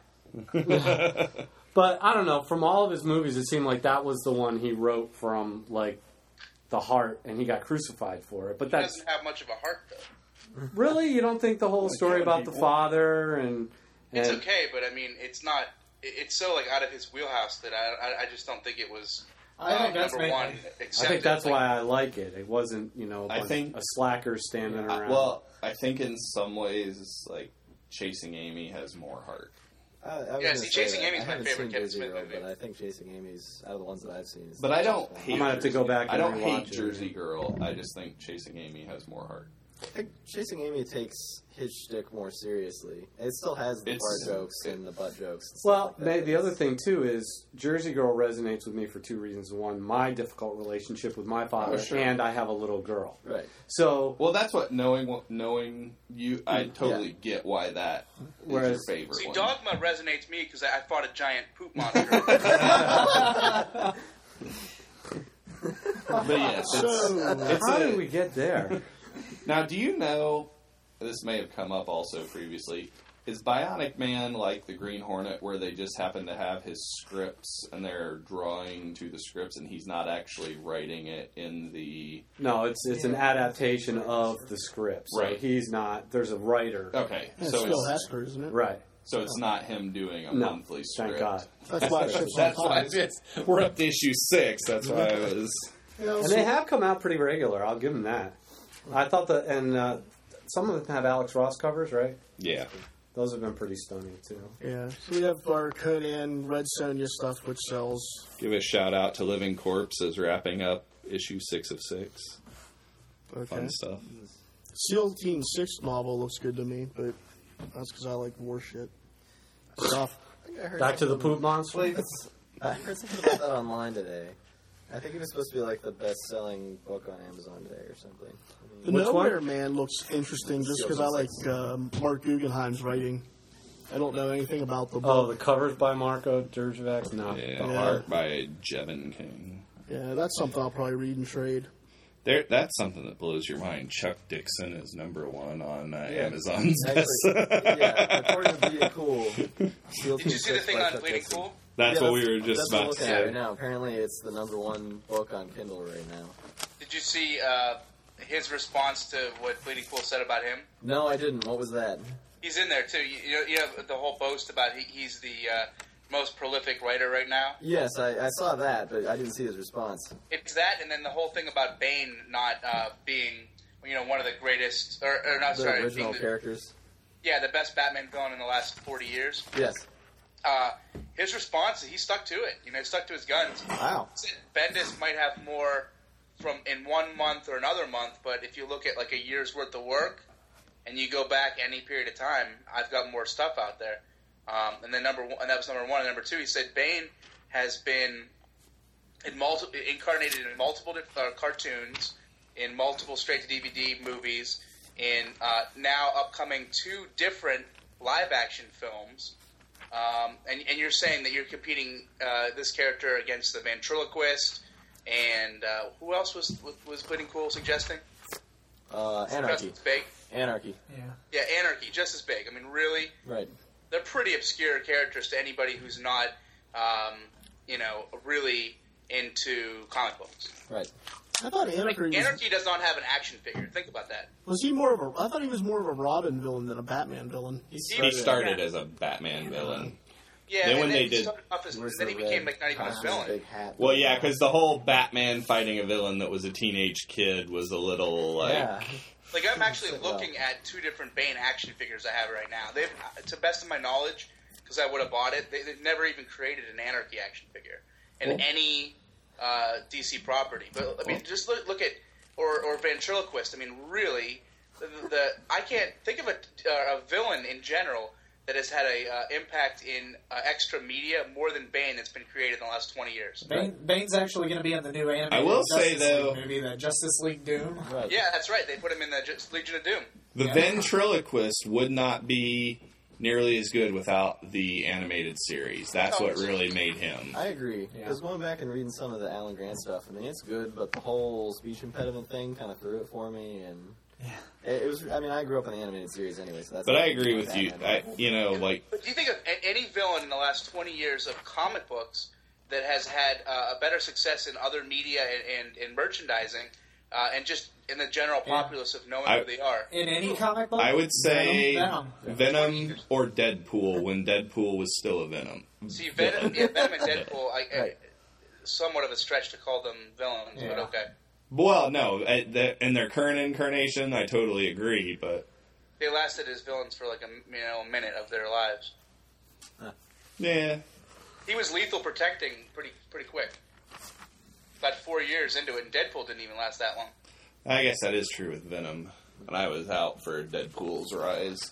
But I don't know. From all of his movies, it seemed like that was the one he wrote from, like, the heart, and he got crucified for it. But He that's doesn't have much of a heart, though. really, you don't think the whole story killing about the people. father and, It's and okay, but I mean, it's not. it- It's so like out of his wheelhouse that I, I, I just don't think it was. I uh, think that's number ma- one. I Accepted. think that's like, why I like it. It wasn't, you know, a, I bunch- think- a slacker standing Uh, around. well, I think in some ways, like Chasing Amy has more heart. I, I was Yeah, gonna see, say Chasing that. Amy's I my haven't favorite seen Kevin Jersey Smith Girl, movie. but I think Chasing Amy's out of the ones that I've seen. is But the I best don't one. hate. I might have to go back I and don't rewatch hate it. Jersey Girl. I just think Chasing Amy has more heart. I think Chasing Amy takes his shtick more seriously. It still has the It's- fart jokes and the butt jokes. And stuff Well, like that, may- but the other it's- thing too is Jersey Girl resonates with me for two reasons. One, my difficult relationship with my father, Oh, sure. and I have a little girl. Right. So, Well, that's what knowing what knowing you. I totally get why that is Whereas- your favorite See, one. Dogma resonates me because I, I fought a giant poop monster. But yes, it's, So, it's how a- did we get there? now. Do you know? This may have come up also previously. Is Bionic Man like the Green Hornet, where they just happen to have his scripts and they're drawing to the scripts, and he's not actually writing it in the? No, it's it's an adaptation of the script. So Right. he's not. There's a writer. Okay, it's so still it's, Hester, isn't it? Right. so it's not him doing a No. monthly script. Thank God. That's why it ships on That's why time. it's, we're up to issue six. That's why I was. You know, And so- they have come out pretty regular. I'll give them that. I thought that, and uh, some of them have Alex Ross covers, right? Yeah. Those have been pretty stunning too. yeah. So we have our Conan Red Sonja stuff, which sells. Give a shout out to Living Corpse as wrapping up issue six of six. Okay. Fun stuff. SEAL Team Six novel looks good to me, but that's because I like war shit stuff. I think I heard Back to the something- poop monster. Wait, it's- I heard something about that online today. I think it was supposed to be like the best-selling book on Amazon today or something. I The mean, Which Nowhere one? Man looks interesting just because I like um, Mark Guggenheim's writing. I don't know anything about the Oh, book. the covers by Marco Derjavec? No. Yeah, Yeah. art by Jevin King. Yeah, that's something I'll probably read and trade. There, that's something that blows your mind. Chuck Dixon is number one on uh, Yeah. Amazon's Actually, best. yeah, according to Bleeding Cool. Did you see the thing on Bleeding Cool? That's Yeah, what we were just that's what about I'm to looking at say. right now. Apparently, it's the number one book on Kindle right now. Did you see uh, his response to what Bleeding Cool said about him? No, I didn't. What was that? He's in there too. You, you know, you know the whole boast about he, he's the uh, most prolific writer right now. Yes, I, I saw that, but I didn't see his response. It's that, and then the whole thing about Bane not uh, being, you know, one of the greatest, or, or not The sorry, original being the, characters. yeah, the best Batman villain in the last forty years. Yes. Uh, his response, he stuck to it. You know, he stuck to his guns. Wow. He said Bendis might have more from in one month or another month, but if you look at like a year's worth of work, and you go back any period of time, I've got more stuff out there. Um, and then number one, and that was number one. And number two, he said Bane has been in multiple incarnated in multiple uh, cartoons, in multiple straight-to-D V D movies, in uh, now upcoming two different live-action films. Um, and, and you're saying that you're competing uh, this character against the ventriloquist, and uh, who else was was Bleeding Cool suggesting? Uh, Anarchy. Just as big. Anarchy. Yeah. Yeah, Anarchy, just as big. I mean, really, Right. they're pretty obscure characters to anybody who's not, um, you know, really into comic books. Right. I thought Like, Anarchy was, Anarchy does not have an action figure. Think about that. was he more of a. I thought he was more of a Robin villain than a Batman villain. He started- started as a Batman villain. Yeah, Then and when then they he did- started off as, Where's then he the became red like not even a costume, villain. Big hat. Well, yeah, because the whole Batman fighting a villain that was a teenage kid was a little like. Yeah. Like I'm actually Sit well. looking at two different Bane action figures I have right now. They've, to the best of my knowledge, because I would have bought it, they, they've never even created an Anarchy action figure in Cool. any uh, D C property. But I mean, just look, look at or or ventriloquist. I mean, really, the, the I can't think of a, uh, a villain in general that has had a uh, impact in uh, extra media more than Bane that's been created in the last twenty years. Bane, Bane's actually going to be in the new animated I will Justice say, though- League movie, the Justice League Doom. Right. Yeah, that's right. They put him in the Just Legion of Doom. The Yeah. ventriloquist would not be nearly as good without the animated series. That's what really made him. I agree. Yeah. Because going back and reading some of the Alan Grant stuff, I mean, it's good, but the whole speech impediment thing kind of threw it for me, and it, it was. I mean, I grew up in the animated series anyway, so that's. But I not agree like with you. Batman. I, you know, like But do you think of a- any villain in the last twenty years of comic books that has had uh, a better success in other media and, and, and merchandising, uh, and just in the general populace of knowing I- who they are? In any comic book? I would say Venom. Venom or Deadpool when Deadpool was still a Venom. See, Venom, yeah, Venom and Deadpool, I, I, Right. somewhat of a stretch to call them villains, but Yeah. okay. Well, no, at the, in their current incarnation, I totally agree. But They lasted as villains for like a you know a minute of their lives. yeah, He was lethal protecting pretty pretty quick. About four years into it, and Deadpool didn't even last that long. I guess that is true with Venom. And I was out for Deadpool's rise.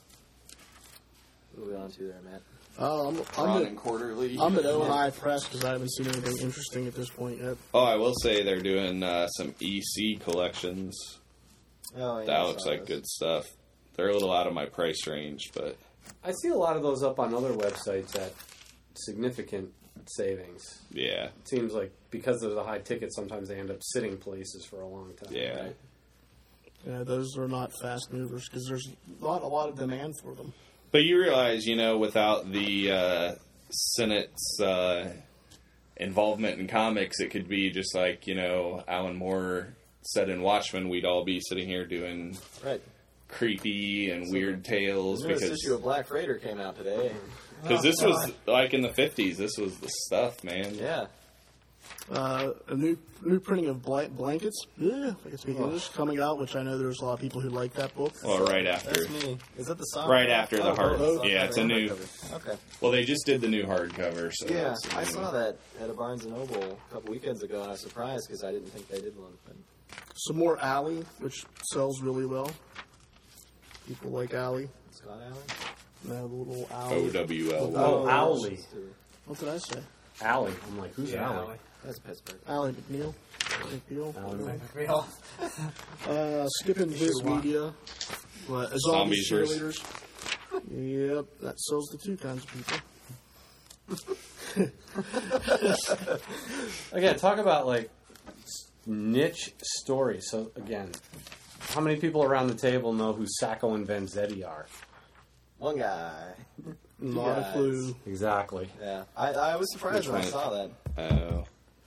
What are we on to there, Matt? Uh, I'm, I'm, Ron at, and Quarterly. I'm at O and I Press because I haven't seen anything interesting at this point yet. Oh, I will say they're doing uh, some E C collections. Oh, yeah, That I looks saw like those. good stuff. They're a little out of my price range, but I see a lot of those up on other websites at significant savings. yeah, It seems like because of the high ticket, sometimes they end up sitting places for a long time. yeah. Right. Yeah, those are not fast movers because there's not a lot of demand for them. But you realize, you know, without the uh, Senate's uh, involvement in comics, it could be just like, you know, Alan Moore said in Watchmen, we'd all be sitting here doing Right. creepy and weird tales The newest because issue of Black Freighter came out today. cause this was like in the fifties. This was the stuff, man. Yeah. Uh, a new new printing of blank, blankets. Yeah, if I can speak English, coming out, which I know there's a lot of people who like that book. Well, right after. That's me. Is that the song? Right after the Oh, hard- oh, yeah, it's a new- hardcover. Okay. Well, they just did the new hardcover. So Yeah, it's the I new saw one. that at a Barnes and Noble a couple weekends ago, and I was surprised because I didn't think they did one. But Some more Alley, which sells really well. People like Alley. Scott Allen? No, the little O Alley. W L. Oh, Owly. What did I say? Alley. I'm like, who's Yeah, Alley? That's Pittsburgh. Alley McNeil. McNeil. Alley. Real. Uh, skipping Viz Media. What? Zombie Zombies versus- cheerleaders. Yep, that sells to two kinds of people. Again, talk about like niche story. So again, how many people around the table know who Sacco and Vanzetti are? One guy. Not a guys. clue. Exactly. Yeah, I, I was surprised Which when I one? saw that. Oh.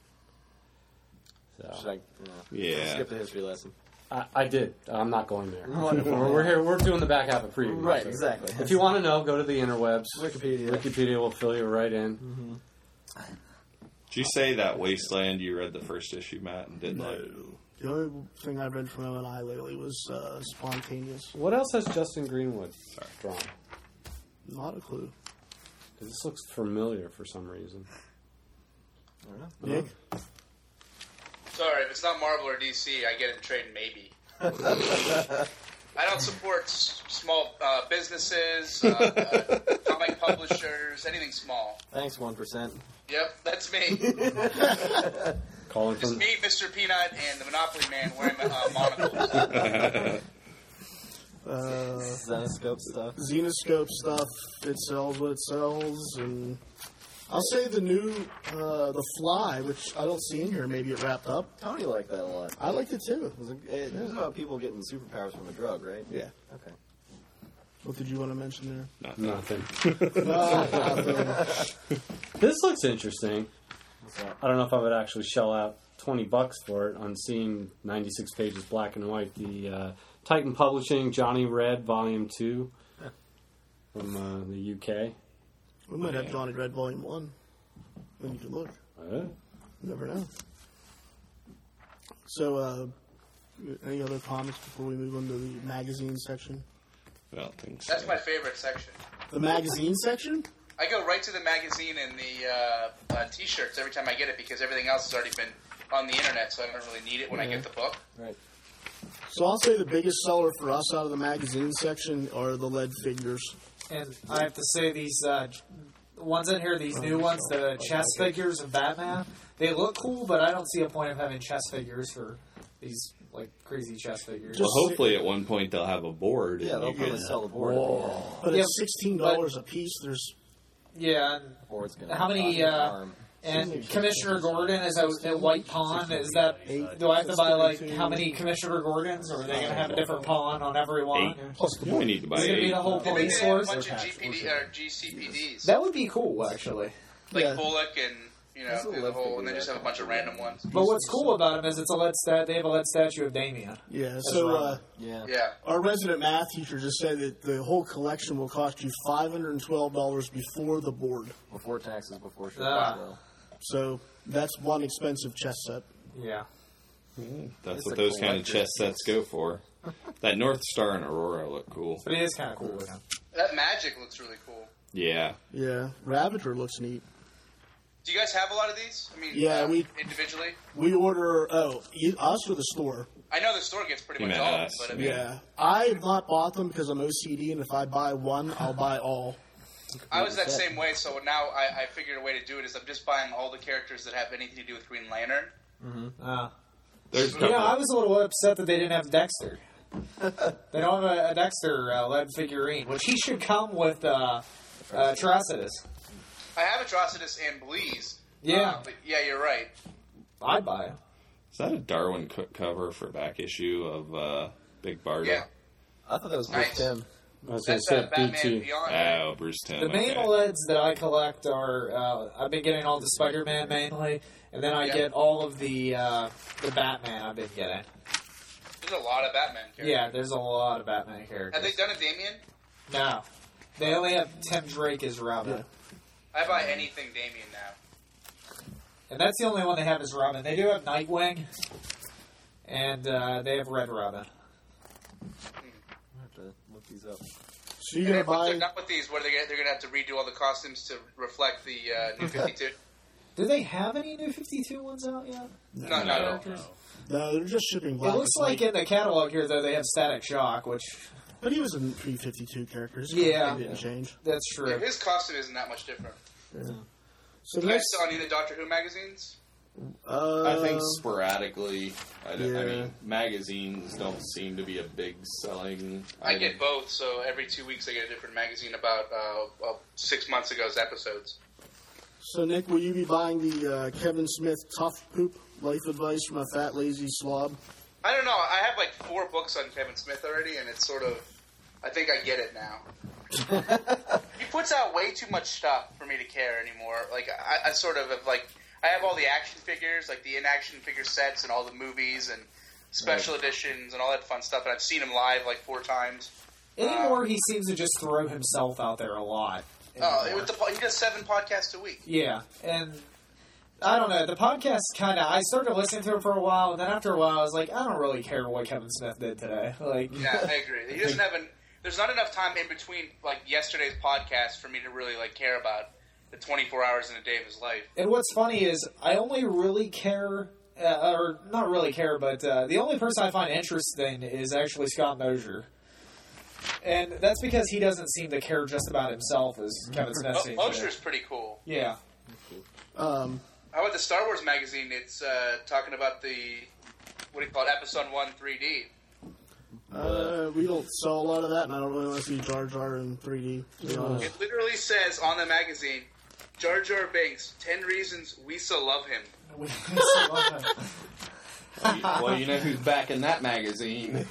So. Should I yeah. Yeah. skip the history lesson? I, I did. I'm not going there. Wonderful. We're, we're here. We're doing the back half of preview. Right, So exactly. If you want to know, go to the interwebs. Wikipedia. Wikipedia will fill you right in. Did you say that Wasteland you read the first issue, Matt, and didn't like? The only thing I've read from O and I lately was uh, Spontaneous. What else has Justin Greenwood drawn? Not a clue. This looks familiar for some reason. Nick? Sorry, if it's not Marvel or D C, I get it in trade maybe. I don't support s- small uh, businesses, uh, uh, comic publishers, anything small. Thanks, one percent. Yep, that's me. Calling It's from me, Mister Peanut, and the Monopoly Man wearing uh, monocles. Uh, Zenoscope stuff. Xenoscope stuff. It sells what it sells, and I'll say the new uh, The Fly, which I don't see in here. Maybe it wrapped up. Tony liked that a lot. I liked it too. It was, a, it was about people getting superpowers from a drug, right? Yeah. Okay. What did you want to mention nothing. there? No, nothing. This looks interesting. What's that? I don't know if I would actually shell out twenty bucks for it on seeing ninety-six pages black and white. The uh, Titan Publishing Johnny Red Volume two from uh, the U K. We might have Johnny Red Volume one. Then you can look. Uh, You never know. So, uh, any other comments before we move on to the magazine section? I don't think so. That's my favorite section. The magazine section? I go right to the magazine and the uh, uh, T-shirts every time I get it because everything else has already been on the internet, so I don't really need it when I get the book. Right. So I'll say the biggest seller for us out of the magazine section are the lead figures. And I have to say these uh, ones in here, these new ones, the chess figures of Batman, they look cool, but I don't see a point of having chess figures for these like crazy chess figures. Well, hopefully at one point they'll have a board. Yeah, and they'll you probably can- sell the board. But Yeah, at sixteen dollars a piece, there's Yeah, and, Or it's gonna How many, cost an uh, arm. and Commissioner Gordon is out at White Pond. Is that? Do I have to buy like how many Commissioner Gordons, or are they going to have a different pawn on every one? Eight. plus the You only need to buy Is it going to be eight. the whole Maybe police they have a force? bunch of G P D or G C P Ds, That would be cool, actually. like Yeah. Bullock and you know Those are do the lead whole, and then figures, just have a bunch of random ones. But what's cool about them is it's a lead stat. They have a lead statue of Damien. yeah. So uh, Yeah. Yeah, our resident math teacher just said that the whole collection will cost you five hundred and twelve dollars before the board. Before taxes, before shipping. Ah. so. So that's one expensive chess set. Yeah. That's It's what a those kind of collector's chess sets go for. That North Star and Aurora look cool. But it is kind of cool with him. that magic looks really cool. Yeah. Yeah, Ravager looks neat. Do you guys have a lot of these? I mean, Yeah, uh, we- individually. We order oh you- us or the store. I know the store gets pretty You much meant all of them, us. but I mean, Yeah, I have not bought them because I'm O C D, and if I buy one, I'll buy all. I was that same way. So now I, I figured a way to do it is I'm just buying all the characters that have anything to do with Green Lantern. Uh, There's a you know, couple. I was a little upset that they didn't have Dexter. They don't have a, a Dexter uh, lead figurine, which he should come with uh, uh, Atrocitus. I have Atrocitus and Bleeze. Yeah. Uh, but yeah, you're right. I'd buy him. Is that a Darwin Cook cover for back issue of uh, Big Barda? Yeah, I thought that was Nice. Bruce Tim. I was going to that's say uh, Batman B T. Beyond. Oh, Bruce Tim. The main okay. leads that I collect are uh, I've been getting all the Spider-Man mainly, and then I Yeah. get all of the uh, the Batman. I've been getting. There's a lot of Batman characters. Yeah, there's a lot of Batman characters. Have they done a Damien? No, they only have Tim Drake as Robin, I buy anything Damien now. and that's the only one they have as Robin. They do have Nightwing, and uh, they have Red Robin. I have to look these up. So you're And gonna if they're buy? not with these, what are they gonna, they're going to have to redo all the costumes to reflect the uh, New fifty-two? Do they have any New fifty-two ones out yet? no, not at all. No, they're just shipping black. It looks and like white. in the catalog here, though, they have Static Shock, which But he was a P fifty-two character. His Yeah. costume didn't change. that's Yeah, true. his costume isn't that much different. So Do the you guys next, sell any of the Doctor Who magazines? uh, I think sporadically. I, don't- I yeah. mean, magazines don't seem to be a big selling. I item. get both, so every two weeks I get a different magazine about uh, well, six months ago's episodes. So Nick, will you be buying the uh, Kevin Smith Tough Poop life advice from a fat, lazy slob? I don't know. I have like four books on Kevin Smith already, and it's sort of. I think I get it now. He puts out way too much stuff for me to care anymore. Like I, I sort of have like I have all the action figures, like the in-action figure sets, and all the movies and special right. editions and all that fun stuff. And I've seen him live like four times. Anymore, um, he seems to just throw himself out there a lot. Oh, uh, with the he does seven podcasts a week. Yeah, and I don't know. The podcast kind of I started listening to it for a while, and then after a while, I was like, I don't really care what Kevin Smith did today. Like, yeah, I agree. He doesn't have an. There's not enough time in between like yesterday's podcast for me to really like care about the twenty-four hours in a day of his life. And what's funny is I only really care, uh, or not really care, but uh, the only person I find interesting is actually Scott Mosier. And that's because he doesn't seem to care just about himself as Kevin Smith seems to. Mosier's pretty cool. Yeah. Um, How about the Star Wars magazine? It's uh, talking about the, what do you call it, Episode one three D. Uh, we don't sell a lot of that, and I don't really want to see Jar Jar in three D. To be honest. It literally says on the magazine, Jar Jar Binks, ten reasons we so love him. We so love him. well, you, well, you know who's back in that magazine.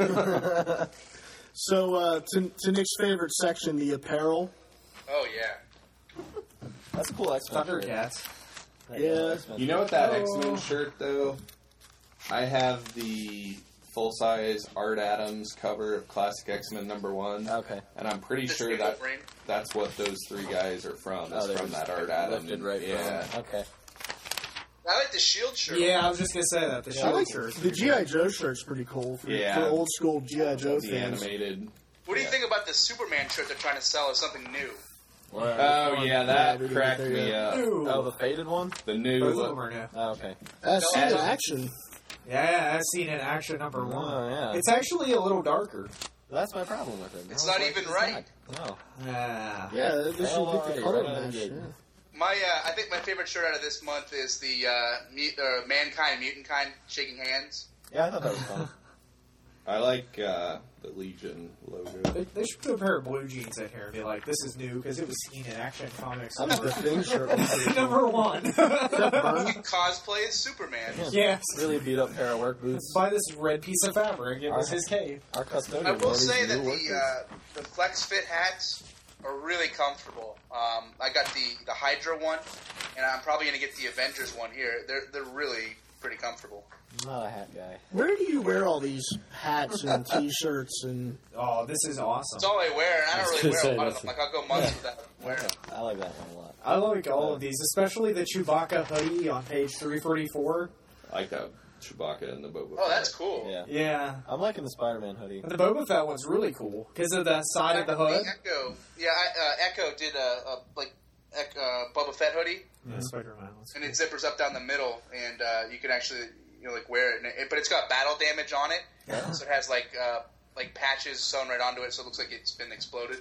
So, uh, to, to Nick's favorite section, the apparel. Oh, yeah. That's a cool X-Men shirt. Thundercats. Yeah. You know what that X-Men shirt, though? I have the full-size Art Adams cover of Classic X-Men number one. Okay. And I'm pretty Just sure that Wolverine? that's what those three guys are from. It's Oh, from just that Art Adams. lifted right yeah. from. Okay. I like the Shield shirt. Yeah, I was just going to say that. The I shield like shirt. the G I. Joe shirt's pretty cool for, Yeah. for old school G I. Joe The fans. animated. What do you think about the Superman shirt they're trying to sell as something new? Oh, yeah, that Yeah, cracked there me you up. Ooh. Oh, the faded one? The Both new. of them are new. Oh, okay. I've seen it in Yeah. action. Yeah, I've seen it in action number one. Oh, yeah. It's actually a little darker. That's my problem with it. It's I was not like, even it's right. not. No. Ah. Yeah, they should Hell, get the alright, color right, match. good. Yeah. My, uh, I think my favorite shirt out of this month is the uh, mut- uh, Mankind, Mutant Kind shaking hands. Yeah, I thought that was fun. I like uh, the Legion logo. They, they should put a pair of blue jeans in here and be like, this is new, because it was seen in Action Comics. I thought the Thing shirt was pretty cool. Number one. You can cosplay as Superman. Yes. Really beat up pair of work boots. Buy this red piece of fabric. It was Our- his cape. Our custodian. I will wore these say that new work the boots. uh, the Flex Fit hats are really comfortable. Um, I got the, the Hydra one, and I'm probably going to get the Avengers one here. They're they're really pretty comfortable. I'm not a hat guy. Where do you wear all these hats and T-shirts and? Oh, this is awesome. That's all I wear, and I don't really I was wear a gonna lot of say, them. Like I'll go months without wearing them. I like that one a lot. I like all of these, especially the Chewbacca hoodie on page three forty-four. I like that Chewbacca and the Boba Oh, Fett. that's cool. Yeah. Yeah. I'm liking the Spider-Man hoodie. And the Boba Fett one's really cool because of the side of the hood. Echo, yeah, I, uh, Echo did a, a like Ec- uh, Boba Fett hoodie, Yeah, Spider-Man. That's and cool. it zippers up down the middle, and uh, you can actually you know like wear it, and it, but it's got battle damage on it, so it has like uh, like patches sewn right onto it, so it looks like it's been exploded.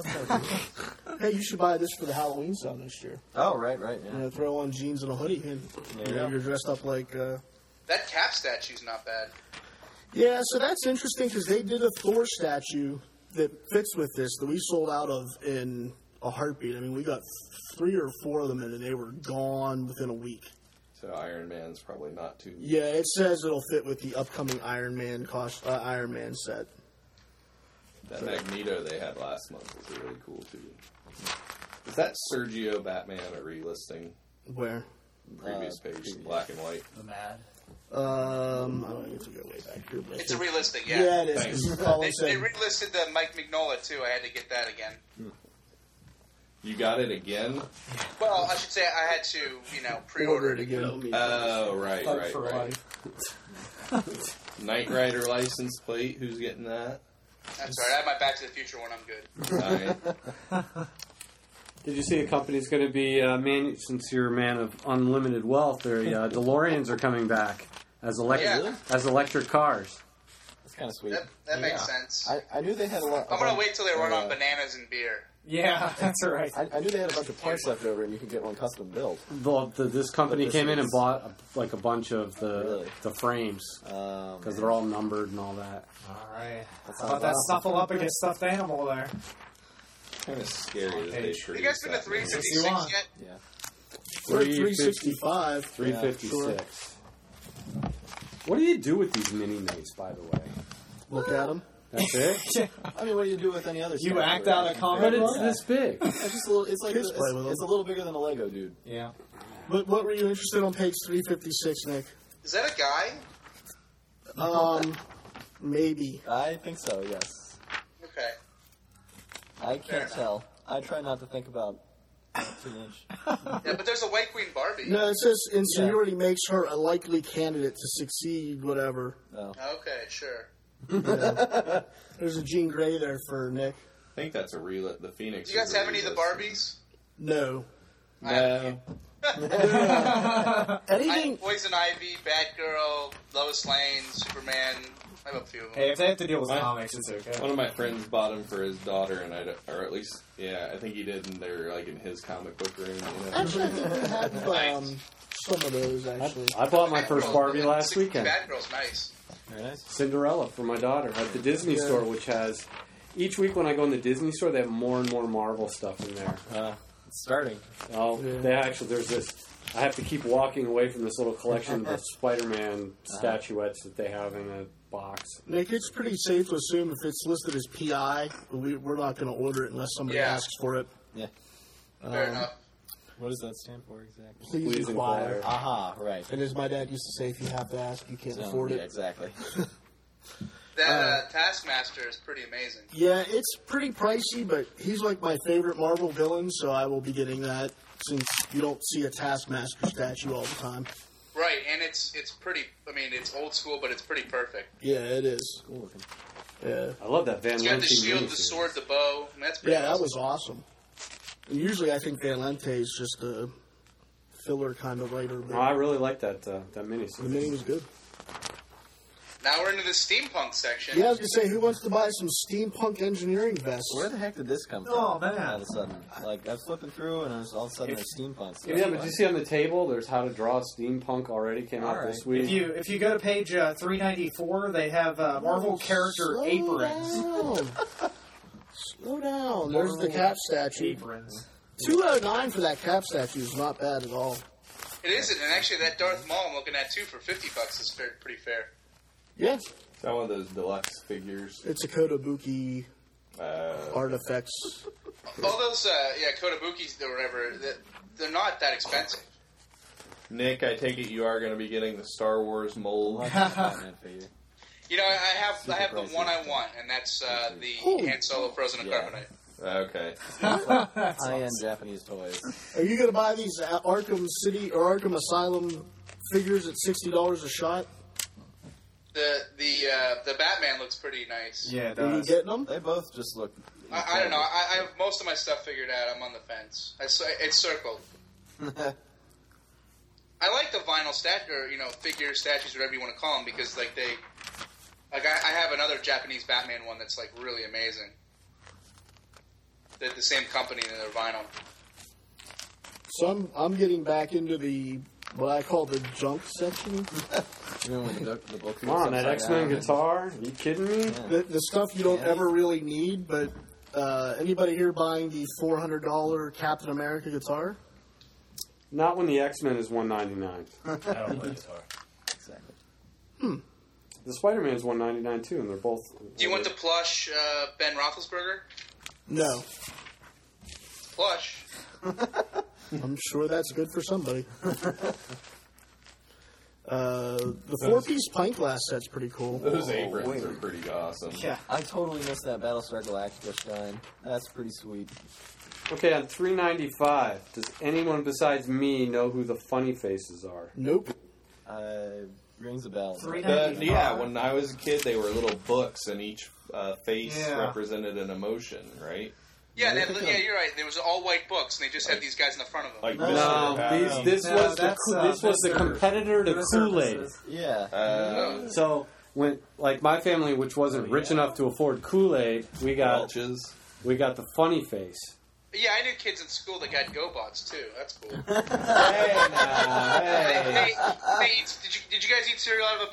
Hey, you should buy this for the Halloween sale next year. Oh, right, right, You yeah. know, throw on jeans and a hoodie, and Yeah. you know, you're dressed up like. Uh... That Cap statue's not bad. Yeah, so that's interesting because they did a Thor statue that fits with this that we sold out of in a heartbeat. I mean, we got three or four of them in, and they were gone within a week. So Iron Man's probably not too. Yeah, it says it'll fit with the upcoming Iron Man cost, uh, Iron Man set. That Magneto they had last month was really cool too. Is that Sergio Batman a relisting? Where? Previous Uh, page, previous. black and white. The Mad. Um, I don't need to go way back here. But It's a relisting, yeah. Yeah, it is. Thanks. 'Cause Colin They, said- they relisted the Mike Mignola too. I had to get that again. You got it again? Well, I should say I had to, you know, pre-order order it it again. again. Oh, right, Fuck right, for right. life. Knight Rider license plate. Who's getting that? That's all right. I have my Back to the Future one. I'm good. All right. Did you see a company's going to be, uh, man, since you're a man of unlimited wealth, their uh, DeLoreans are coming back as electric Yeah. as electric cars. That's kind of sweet. That, that makes Yeah. sense. I, I knew they had a lot. I'm gonna wait till they run uh, on bananas and beer. Yeah, that's right. I, I knew they had a bunch of parts left over, and you could get one custom built. The, the, this company But this came in and is- bought a, like a bunch of the Really? the frames Um, because they're all numbered and all that. All right. That How about sounds that awesome. snuffle up against stuffed animal there? Kind of scary that they Page. Have you guys been to produced that three movie. fifty-six yet? yeah. We're at three sixty-five. three fifty sure. six. What do you do with these mini mates, by the way? Look at them. That's it? I mean, what do you do with any other? You stuff? act out a comic But it's book? this big. It's just a little. It's like Kids it's, play with them. it's a little bigger than a Lego, dude. Yeah. But what were you interested on page three fifty-six, Nick? Is that a guy? Um, maybe. I think so. Yes. Okay. I can't tell. I try not to think about teenage. Yeah, but there's a White Queen Barbie. No, it says insecurity makes her a likely candidate to succeed, whatever. No. Okay, sure. Yeah. There's a Jean Grey there for Nick. I think that's a real the Phoenix. Do you guys is a have any of the realist. Barbies? No. I have No. I Anything? have Poison Ivy, Batgirl, Lois Lane, Superman. I have a few of them. Hey, if they have to deal with What? comics, it's okay. One of my friends bought them for his daughter, and I, don't- or at least, yeah, I think he did, and they're like in his comic book room. You know? Actually, I think we have um, some of those, actually. I bought my first Batgirl- Barbie last Six- weekend. Batgirl's nice. Very nice. Cinderella for my daughter at the Disney Yeah. store, which has each week when I go in the Disney store, they have more and more Marvel stuff in there. Uh, it's starting. Oh, Yeah. they actually there's this. I have to keep walking away from this little collection of Spider-Man statuettes that they have in a box. Nick, it's pretty safe to assume if it's listed as P I, we, we're not going to order it unless somebody Yeah. asks for it. Yeah. Fair Um, enough. What does that stand for exactly? Please, Please inquire. inquire. Aha. Right. And as my dad used to say, if you have to ask, you can't So, afford yeah, it. exactly. That uh, Taskmaster is pretty amazing. Yeah, it's pretty pricey, but he's like my favorite Marvel villain, so I will be getting that since you don't see a Taskmaster statue all the time. Right, and it's it's pretty. I mean, it's old school, but it's pretty perfect. Yeah, it is. Cool looking. Yeah, I love that Van It's got the Lente shield, the miniseries. sword, the bow. I mean, that's pretty yeah, that awesome. was awesome. And usually, I think Van Lente is just a filler kind of writer, Oh, I but really like that uh, that the miniseries. mini was good. Now we're into the steampunk section. Yeah, I was gonna say, who wants to buy some steampunk engineering vests? Where the heck did this come from? Oh, man. All of a sudden, like I was flipping through, and I was, all of a sudden there's steampunk stuff. Yeah, but did you see on the table? There's How to Draw Steampunk already came out All this right. week. If you if you go to page uh, three ninety-four, they have uh, Marvel character Slow aprons. Down. Slow down. There's the cap statue. Aprons. two oh nine for that cap statue is not bad at all. It isn't, and actually that Darth Maul I'm looking at too for fifty bucks is fair, pretty fair. Yeah, Is that one of those deluxe figures? it's a Kotobuki Uh, artifacts. All those, uh, yeah, Kotabukis or whatever, that they're not that expensive. Nick, I take it you are going to be getting the Star Wars mold. Batman figure. You know, I I have Super I have the pricey. one I want, and that's uh, the Holy- Han Solo frozen in Yeah. carbonite. Okay. High-end Japanese toys. Are you going to buy these Arkham City or Arkham Asylum figures at sixty dollars a shot? The the uh, the Batman looks pretty nice. Yeah, it Are you does. getting them? They both just look. I, I don't know. I, I have most of my stuff figured out. I'm on the fence. I, s- it's circled. I like the vinyl stat or you know figure statues, whatever you want to call them, because like they, like I, I have another Japanese Batman one that's like really amazing. They're the same company and they're vinyl. So I'm, I'm getting back into the what I call the junk section. You know, when the, the book Come on, that flips upside X-Men down. guitar? Are you kidding me? Yeah. The, the stuff you don't Yeah. ever really need, but uh, anybody here buying the four hundred dollars Captain America guitar? Not when the X-Men is one ninety-nine. I don't play guitar. Exactly. The Spider-Man is one ninety-nine too, and they're both. Do you want the plush uh, Ben Roethlisberger? No. Plush. I'm sure that's good for somebody. Uh, the four-piece pint glass set's pretty cool. Those aprons are pretty awesome. Yeah. I totally missed that Battlestar Galactica Stein. That's pretty sweet. Okay, on three ninety-five, does anyone besides me know who the funny faces are? Nope. Uh, rings a bell. Three The, ninety-five. yeah, when I was a kid, they were little books, and each uh, face Yeah. represented an emotion, right? Yeah, Yeah, they, they yeah, could- you're right. There was all white books, and they just had these guys in the front of them. Like No, Mister No, these, Batman. this No, was the that's, Ko- uh, this was the Mister competitor to Mister Kool-Aid. Services. Yeah. Uh, So when like my family, which wasn't rich enough to afford Kool-Aid, we got Welch's. we got the funny face. Yeah, I knew kids in school that got GoBots too. That's cool. Hey, now, hey, hey. hey, hey, eat- did you did you guys eat cereal out of a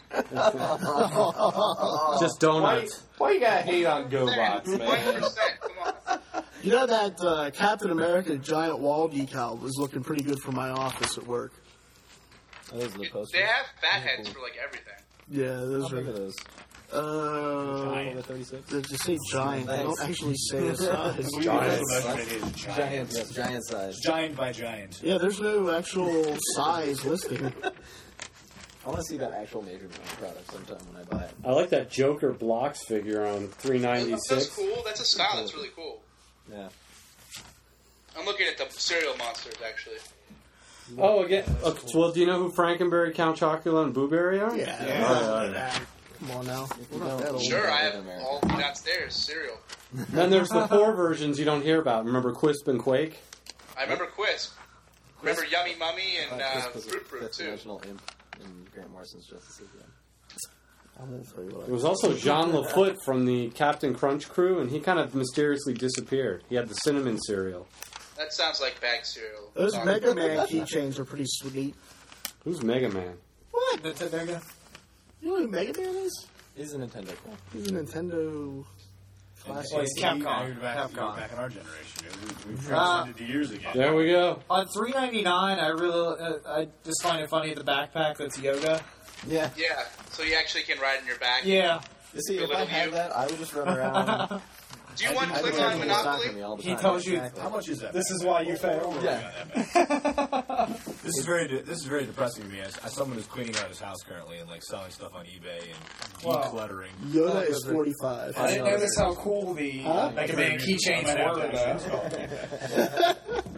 bag? Just Why, donuts. why you gotta hate on GoBots, One man? percent. Come on. You know that uh, Captain America giant wall decal was looking pretty good for my office at work. Oh, those are the posters. They have fat heads for like everything. Yeah, those How big are are. those? Uh, Giant. thirty-six? they just say giant. They don't actually say a size. Giant. Giant. Giant. Yes, giant size. Giant by giant. Yeah, there's no actual size listed. I want to see that actual measurement on the product sometime when I buy it. I like that Joker blocks figure on three ninety That's six. cool. That's a style that's really cool. Yeah. I'm looking at the cereal monsters actually. Oh, again. Okay, well, do you know who Frankenberry, Count Chocula, and Booberry are? Yeah. Yeah. Oh, yeah, yeah. Come on now. If you We're not don't- that old. Sure, I in have America. all downstairs cereal. Then there's the poor versions you don't hear about. Remember Quisp and Quake? I remember Quisp. Remember Yummy Mummy and Uh, uh, Chris was a Fruit Fruit fifth too. dimensional imp in Grant Morrison's Justice League. I'm gonna tell you what. There was also Jean Lafoot from the Captain Crunch crew, and he kind of mysteriously disappeared. He had the cinnamon cereal. That sounds like bag cereal. Those Um, Mega Man keychains are pretty sweet. Who's Mega Man? What? Nintendo. You know who Mega Man is? Is a Nintendo cool? He's a Nintendo classic. Well, he's See, Capcom. now you're back, you're Capcom. back in our generation. We- We've Uh, transcended to years ago. There we go. On three ninety nine, I really, uh, I just find it funny the backpack that's Yoda. Yeah. Yeah, so you actually can ride in your back. Yeah, You see, The if I little had you. that, I would just run around. Do you want I'd be Klingon talking to Monopoly? me all the He time. tells you- Exactly. How much is that? this is why you failed. Yeah. This is very de- this is very depressing to me as, as someone who's cleaning out his house currently and like selling stuff on eBay and Wow. decluttering. Yoda is forty-five. I didn't notice how cool the Huh? Mega Man keychains I might have were, to actually though. install it.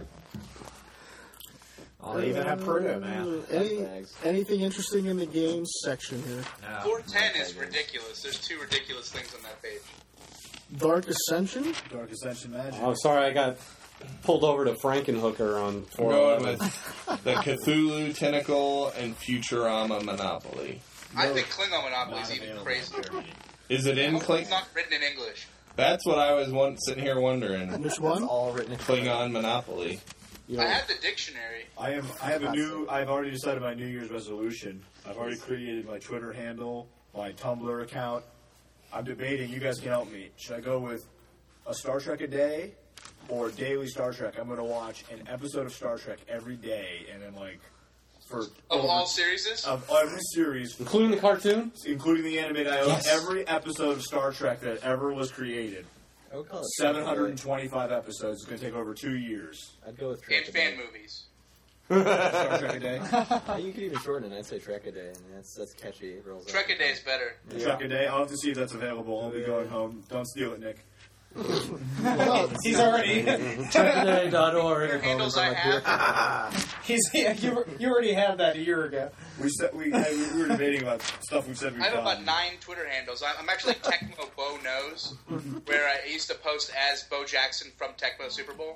I'll even have Prudo now. Uh, Any, anything interesting in the games section here? four ten is ridiculous. There's two ridiculous things on that page. Dark Ascension? Dark Ascension Magic. Oh, sorry, I got pulled over to Frankenhooker on I'm four going eleven. with the Cthulhu Tentacle and Futurama Monopoly. I think Klingon Monopoly Not is even available. crazier. Is it in It's Kling? not written in English. That's what I was one, sitting here wondering. Which one? All written in Klingon Monopoly. You I know, have the dictionary. I have I have a new. I've already decided my New Year's resolution. I've already created my Twitter handle, my Tumblr account. I'm debating. You guys can help me. Should I go with a Star Trek a day or daily Star Trek? I'm going to watch an episode of Star Trek every day, and then like for Of over- all series? of every series, including the cartoon? including the animated. I own every episode of Star Trek that ever was created. I would call it seven hundred twenty-five episodes. It's going to take over two years. I'd go with And Trek a fan day. movies. Star Trek a day. Uh, you could even shorten it. I'd say Trek a day. And that's that's catchy. It rolls off Trek the a day is better. tongue. Trek a day. I'll have to see if that's available. I'll be going home. Don't steal it, Nick. He's already. Today dot org. Twitter handles I have. He's yeah, you, you already had that a year ago. We said we, I- we were debating about stuff we said we've I have done. about nine Twitter handles. I'm I'm actually Tecmo Bo Knows, where I used to post as Bo Jackson from Tecmo Super Bowl.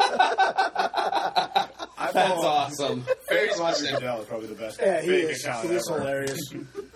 I That's follow- awesome. Very Roger specific. Goodell is probably the best Yeah, he fake is. account He is ever. hilarious.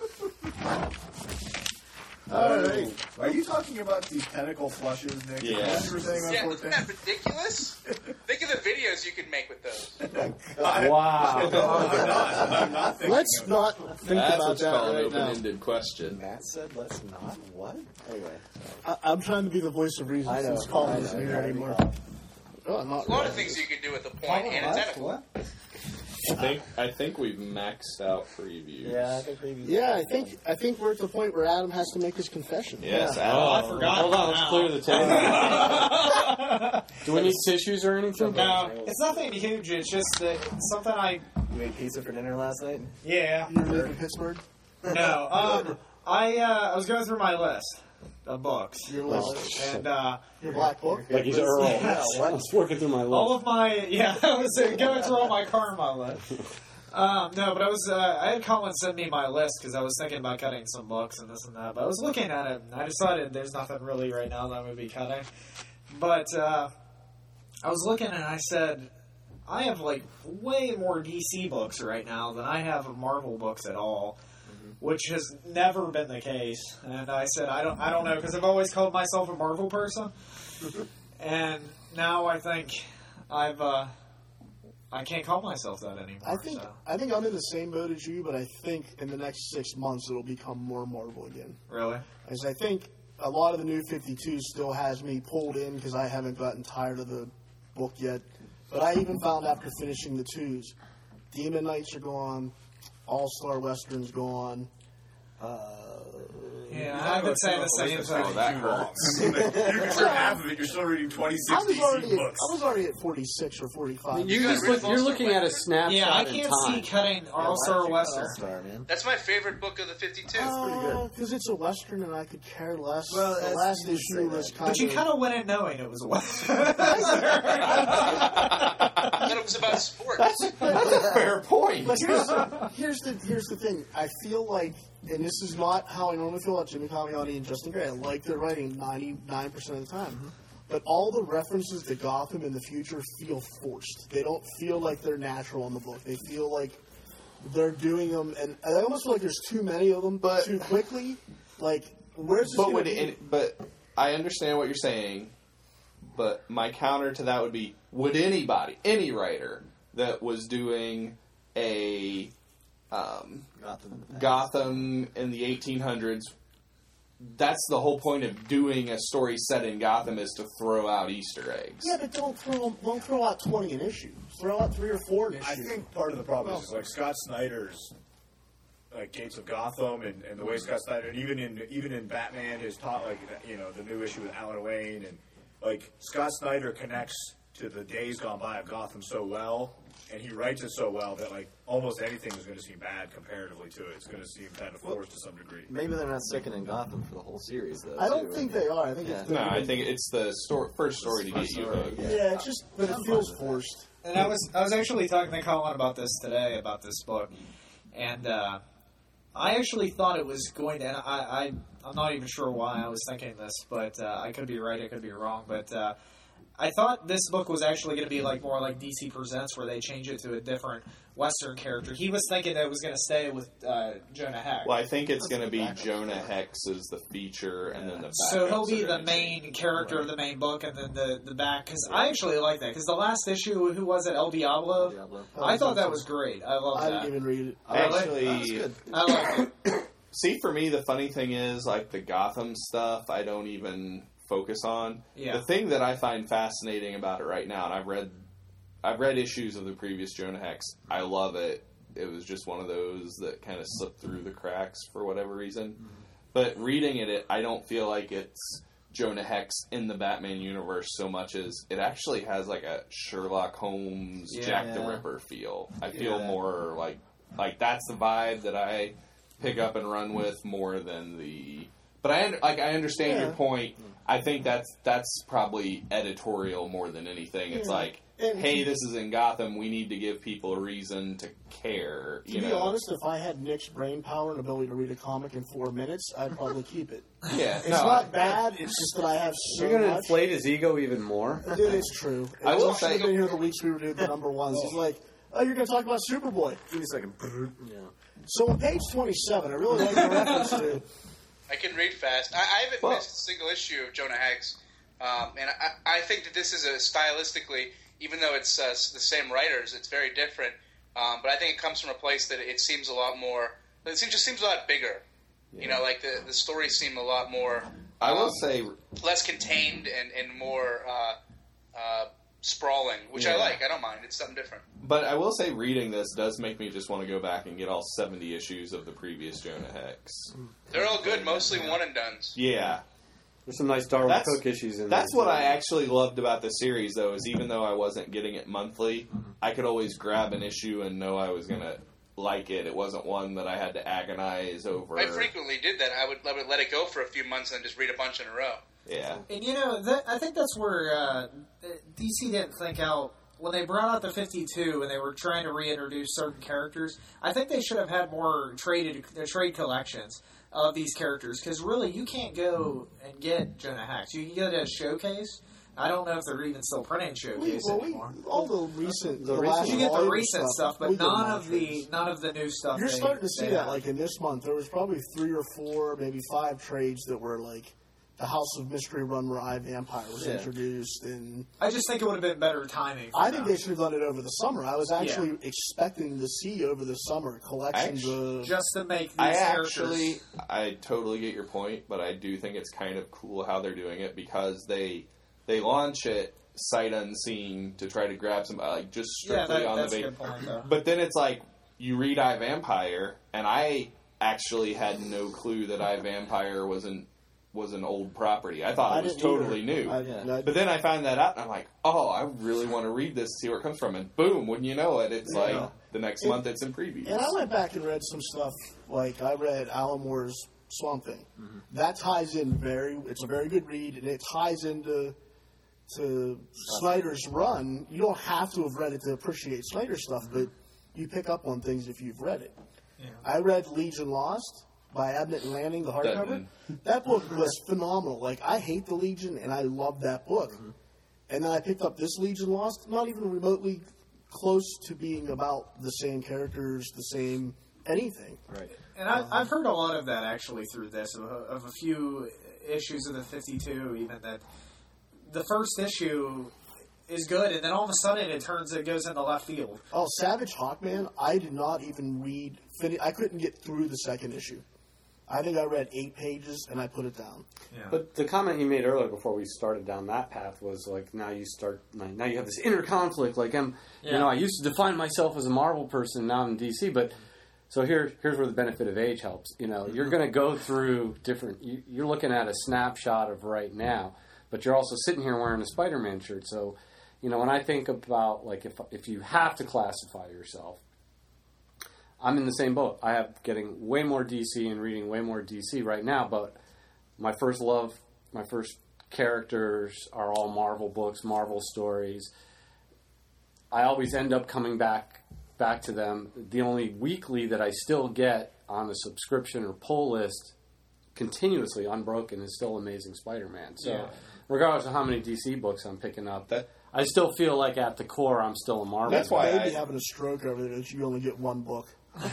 All right. Are you talking about these tentacle flushes, Nick? Yeah. Is that what you were saying on Yeah, four isn't ten? that ridiculous? Think of the videos you could make with those. Wow. I'm not. I'm not thinking Let's of not think That's about what's that called an right now. open-ended question. Matt said, "Let's not." What? Anyway, I, I'm trying to be the voice of reason I know. since Colin I isn't know. here anymore. Oh, I'm not A lot really. of things you could do with a point and a tentacle. I think I think we've maxed out previews. Yeah, I think maybe. Yeah, I think I think we're at the point where Adam has to make his confession. Yes. Oh, Adam. I forgot. Hold on, let's clear the table. Do we need tissues or anything? No, it's nothing huge. It's just that something I. You ate pizza for dinner last night. Yeah. You live in Pittsburgh. No. Um. I uh, I was going through my list of books, Your list. and uh, Your black book. Like he's Earl. Yeah, I what? was working through my all list. of my yeah, I was uh, going through all my karma list. Um, no, but I was uh, I had Colin send me my list because I was thinking about cutting some books and this and that. But I was looking at it, and I decided there's nothing really right now that I'm going to be cutting. But uh, I was looking, and I said, I have like way more D C books right now than I have of Marvel books at all, which has never been the case. And I said, I don't, I don't know, because I've always called myself a Marvel person, and now I think I've. Uh, I can't call myself that anymore. I think so. I think I'm in the same boat as you, but I think in the next six months it'll become more Marvel again. Really? As I think a lot of the new fifty-two still has me pulled in because I haven't gotten tired of the book yet. But I even found after finishing the twos, Demon Knights are gone, All Star Western's gone. Uh, Yeah, I've been saying the same Oh, thing. that hurts. You can trim half of it. You're still reading twenty-six I was D C already at, books. I was already at forty-six or forty-five. You're, got just rid look, of you're All-Star looking at a Western. snapshot Yeah, I in can't time. see cutting All Star Western. Star, man. That's my favorite book of the fifty-two. Because it's a Western and I could care less. Well, the that's- last you can say issue that. was kind But you of... kind of went in knowing it was a Western. I thought it was about sports. That's a fair point. But here's, here's the here's the thing. I feel like, and this is not how I normally feel about Jimmy Camiani and Justin Gray. I like their writing ninety-nine percent of the time. Mm-hmm. But all the references to Gotham in the future feel forced. They don't feel like they're natural in the book. They feel like they're doing them, and I almost feel like there's too many of them But- too quickly. Like, where's this But going would to be? it, but I understand what you're saying. But my counter to that would be: would anybody, any writer that was doing a um, Gotham. Gotham in the eighteen hundreds, that's the whole point of doing a story set in Gotham, is to throw out Easter eggs. Yeah, but don't throw don't throw out twenty an issue. Throw out three or four an issue. I think part of the problem is just like Scott Snyder's like Gates of Gotham and, and the way Scott Snyder, and even in even in Batman, his top like you know the new issue with Alan Wayne, and like Scott Snyder connects to the days gone by of Gotham so well, and he writes it so well that like almost anything is going to seem bad comparatively to it. It's going to seem kind of forced to some degree. Maybe they're not sticking in Gotham for the whole series, though. I don't too. think they are. I think Yeah. it's No, I think it's the story, first story to get First you story, hooked. yeah. yeah, it's just but it feels forced. And I was I was actually talking to Colin about this today, about this book, and uh, I actually thought it was going to. And I, I I'm not even sure why I was thinking this, but uh, I could be right, I could be wrong, but. Uh, I thought this book was actually going to be like more like D C Presents, where they change it to a different Western character. He was thinking that it was going to stay with uh, Jonah Hex. Well, I think it's going to be Jonah Hex as the feature, and then the So he'll backups be are the gonna main change. character of the main book, and then the, the back. Because I actually like that. Because the last issue, who was it? El Diablo. Diablo. I thought that was great. I love I that. didn't even read it. Actually, That's good. I like it. see, for me, the funny thing is, like, the Gotham stuff, I don't even focus on. Yeah. The thing that I find fascinating about it right now, and I've read, I've read issues of the previous Jonah Hex. I love it. It was just one of those that kind of slipped through the cracks for whatever reason. Mm-hmm. But reading it, I don't feel like it's Jonah Hex in the Batman universe so much as it actually has like a Sherlock Holmes, Yeah. Jack the Ripper feel. I feel Yeah. more like like that's the vibe that I pick up and run with more than the. But I un- like I understand Yeah. your point. I think that's that's probably editorial more than anything. It's Yeah. like, And hey, to- this is in Gotham. We need to give people a reason to care. To You be know? honest, if I had Nick's brain power and ability to read a comic in four minutes, I'd probably keep it. yeah, It's no, not bad. It's just that I have so You're going to much. inflate his ego even more. It is true. I will Josh should have say- been here the weeks we were doing the number ones. He's like, "Oh, you're going to talk about Superboy." Give me a second. Yeah. So on page twenty-seven, I really like the reference to. I can read fast. I, I haven't Well- missed a single issue of Jonah Hex, um, and I, I think that this is a stylistically, even though it's uh, the same writers, it's very different. Um, but I think it comes from a place that it seems a lot more. It seems, just seems a lot bigger. You know, like the the stories seem a lot more. I will um, say less contained and and more uh, uh, sprawling, which I Yeah. like. I don't mind. It's something different. But I will say, reading this does make me just want to go back and get all seventy issues of the previous Jonah Hex. They're all good, mostly one and dones. Yeah, There's some nice Darwin That's- Cook issues in that's there. what I actually loved about the series, though, is even though I wasn't getting it monthly, I could always grab an issue and know I was gonna like it. It wasn't one that I had to agonize over. I frequently did that. I would I would let it go for a few months and then just read a bunch in a row. Yeah, And you know, that, I think that's where uh, D C didn't think out when they brought out the fifty-two and they were trying to reintroduce certain characters. I think they should have had more traded uh, trade collections of these characters, because really you can't go and get Jonah Hex. You can get a showcase. I don't know if they're even still printing We, showcase well, we, anymore. all the recent, The the, recent- last You get the volume recent stuff, but we get none them of on the trades. none of the new stuff. You're they- starting to see they that, have. like in this month, there was probably three or four, maybe five trades that were like the House of Mystery run where I Vampire was Yeah. introduced, and I just think it would have been better timing. for I think them. they should have done it over the summer. I was actually expecting to see over the summer collections Actu- of. just to make these I characters. actually, I totally get your point, but I do think it's kind of cool how they're doing it because they they launch it sight unseen to try to grab some like just yeah, strictly that, on that's the a bait. good point though. But then it's like you read I, Vampire, and I actually had no clue that I, Vampire was an was an old property. I thought I it was didn't totally either. new. I, I, But then I found that out, and I'm like, oh, I really want to read this, see where it comes from. And boom, wouldn't you know it, it's Yeah. like the next And- month it's in previews. And I went back and read some stuff, like I read Alan Moore's Swamp Thing. Mm-hmm. That ties in very, it's a very good read, and it ties into to Snyder's run. You don't have to have read it to appreciate Snyder's stuff, mm-hmm. but you pick up on things if you've read it. Yeah. I read Legion Lost by Abnett and Lanning, the hardcover. That book was phenomenal. Like, I hate the Legion, and I love that book. Mm-hmm. And then I picked up this Legion Lost, not even remotely close to being about the same characters, the same anything. Right. And I, I've heard a lot of that actually through this, of, of a few issues of the fifty-two, even that the first issue is good, and then all of a sudden it turns, it goes into left field. Oh, Savage Hawkman, I did not even read, fin- I couldn't get through the second issue. I think I read eight pages and I put it down. Yeah. But the comment you made earlier before we started down that path was like, now you start, now you have this inner conflict. Like, I'm, Yeah. you know, I used to define myself as a Marvel person, now I'm in D C. But so here, here's where the benefit of age helps. You know, you're going to go through different. You, you're looking at a snapshot of right now, but you're also sitting here wearing a Spider-Man shirt. So, you know, when I think about like if if you have to classify yourself, I'm in the same boat. I have getting way more D C and reading way more D C right now, but my first love, my first characters are all Marvel books, Marvel stories. I always end up coming back back to them. The only weekly that I still get on a subscription or pull list continuously unbroken is still Amazing Spider-Man. So Yeah. regardless of how many D C books I'm picking up, That- I still feel like at the core I'm still a Marvel. That's why Maybe I- having a stroke over there that you only get one book.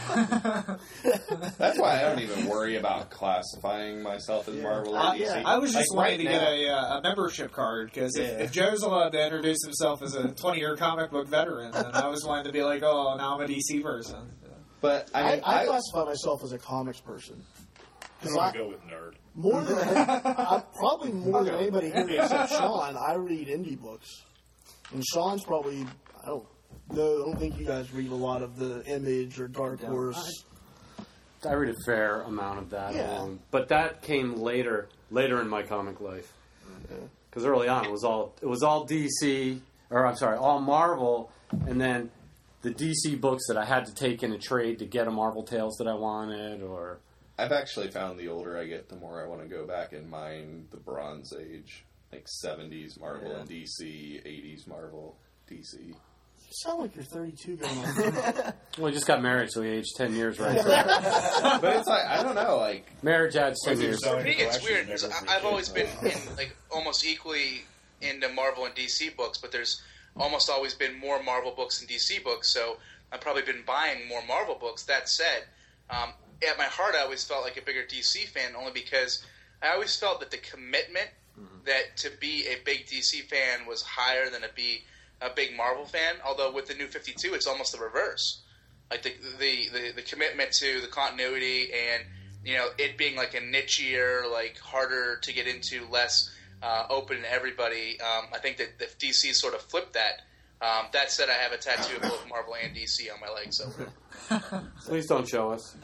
That's why I don't even worry about classifying myself as Marvel or Uh, D C. I was just Like, wanting right to get now- a, uh, a membership card, because if, Yeah. if Joe's allowed to introduce himself as a twenty-year comic book veteran, then I was wanting to be like, oh, now I'm a D C person. But I I, mean, I, I, classify myself as a comics person. I'm 'Cause going I- to go with nerd. More than I'm probably more than anybody here except Sean, I read indie books, and Sean's probably I don't know. I don't think you guys read a lot of the Image or Dark Horse. I read a fair amount of that, Yeah. along, but that came later, later in my comic life. Because early on, it was all it was all D C, or I'm sorry, all Marvel, and then the D C books that I had to take in a trade to get a Marvel Tales that I wanted, or I've actually found the older I get, the more I want to go back and mine the Bronze Age, like seventies Marvel Yeah. and D C, eighties Marvel, D C. You sound like you're thirty-two going on. well, he just got married, so he aged ten years right there. But it's like, I don't know, like, Marriage adds ten years. So- For me, it's Collection weird. never 'Cause for I- I've kids, always been though. in, like almost equally into Marvel and D C books, but there's almost always been more Marvel books than D C books. So I've probably been buying more Marvel books. That said, um, at my heart, I always felt like a bigger D C fan, only because I always felt that the commitment that to be a big D C fan was higher than to be a big Marvel fan. Although with the New fifty-two, it's almost the reverse. Like the the, the, the commitment to the continuity and, you know, it being like a nichier, like harder to get into, less uh, open to everybody. Um, I think that if D C sort of flipped that. Um, that said, I have a tattoo of both Marvel and D C on my leg, so Please don't show us.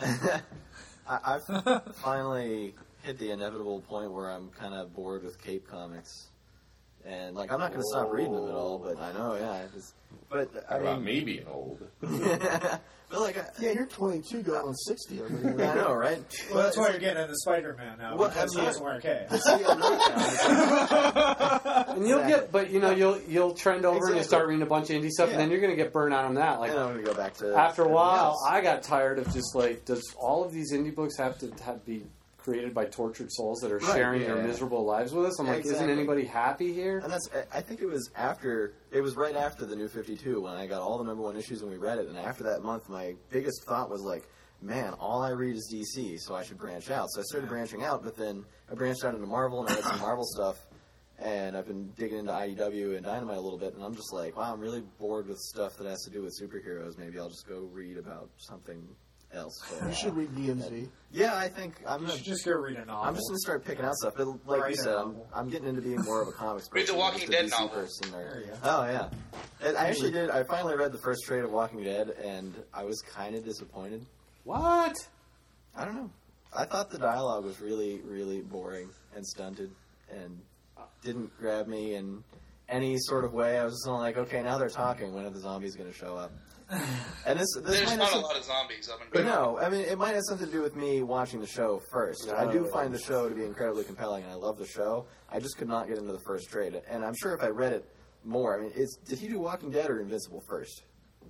I, I've finally hit the inevitable point where I'm kind of bored with Cape Comics, and like I'm not going to stop reading them at all. But I know, yeah, I just, but I about mean, me being old. but like, I, Yeah, you're twenty-two going on sixty over here. I know, right? Well, that's why you're getting into Spider-Man now, Well, because I he mean- doesn't wear K. See, I'm not- And you'll get, but you know, you'll you'll trend over and you Exactly. start reading a bunch of indie stuff, Yeah. and then you're going to get burned out on that. Like and I'm going to go back to after a everything while, else. I got tired of just like, does all of these indie books have to have be created by tortured souls that are Right, sharing their yeah. miserable lives with us? I'm Yeah, like, isn't exactly. anybody happy here? And that's, I think it was after, it was right after the New fifty-two when I got all the number one issues and we read it. And after that month, my biggest thought was like, man, all I read is D C, so I should branch out. So I started branching out, but then I branched out into Marvel and I read some Marvel stuff. And I've been digging into I D W and Dynamite a little bit, and I'm just like, wow, I'm really bored with stuff that has to do with superheroes. Maybe I'll just go read about something else. But, You should read D M Z. yeah, I think I'm You gonna. should just go read a novel. I'm just gonna start picking out stuff. But like Write you a said, I'm, novel. I'm getting into being more of a comics person. Read the than Walking just a Dead D C novel. person. Or, There you go. oh yeah, and I actually did. I finally read the first trade of Walking Dead, and I was kind of disappointed. What? I don't know. I thought the dialogue was really, really boring and stunted, and didn't grab me in any sort of way. I was just like, okay, now they're talking. When are the zombies going to show up? And this, this There's might have not a some- lot of zombies. I'm But no, I mean, it might have something to do with me watching the show first. No, I do it find the is. show to be incredibly compelling, and I love the show. I just could not get into the first trade. And I'm sure if I read it more, I mean, is, did he do Walking Dead or Invincible first?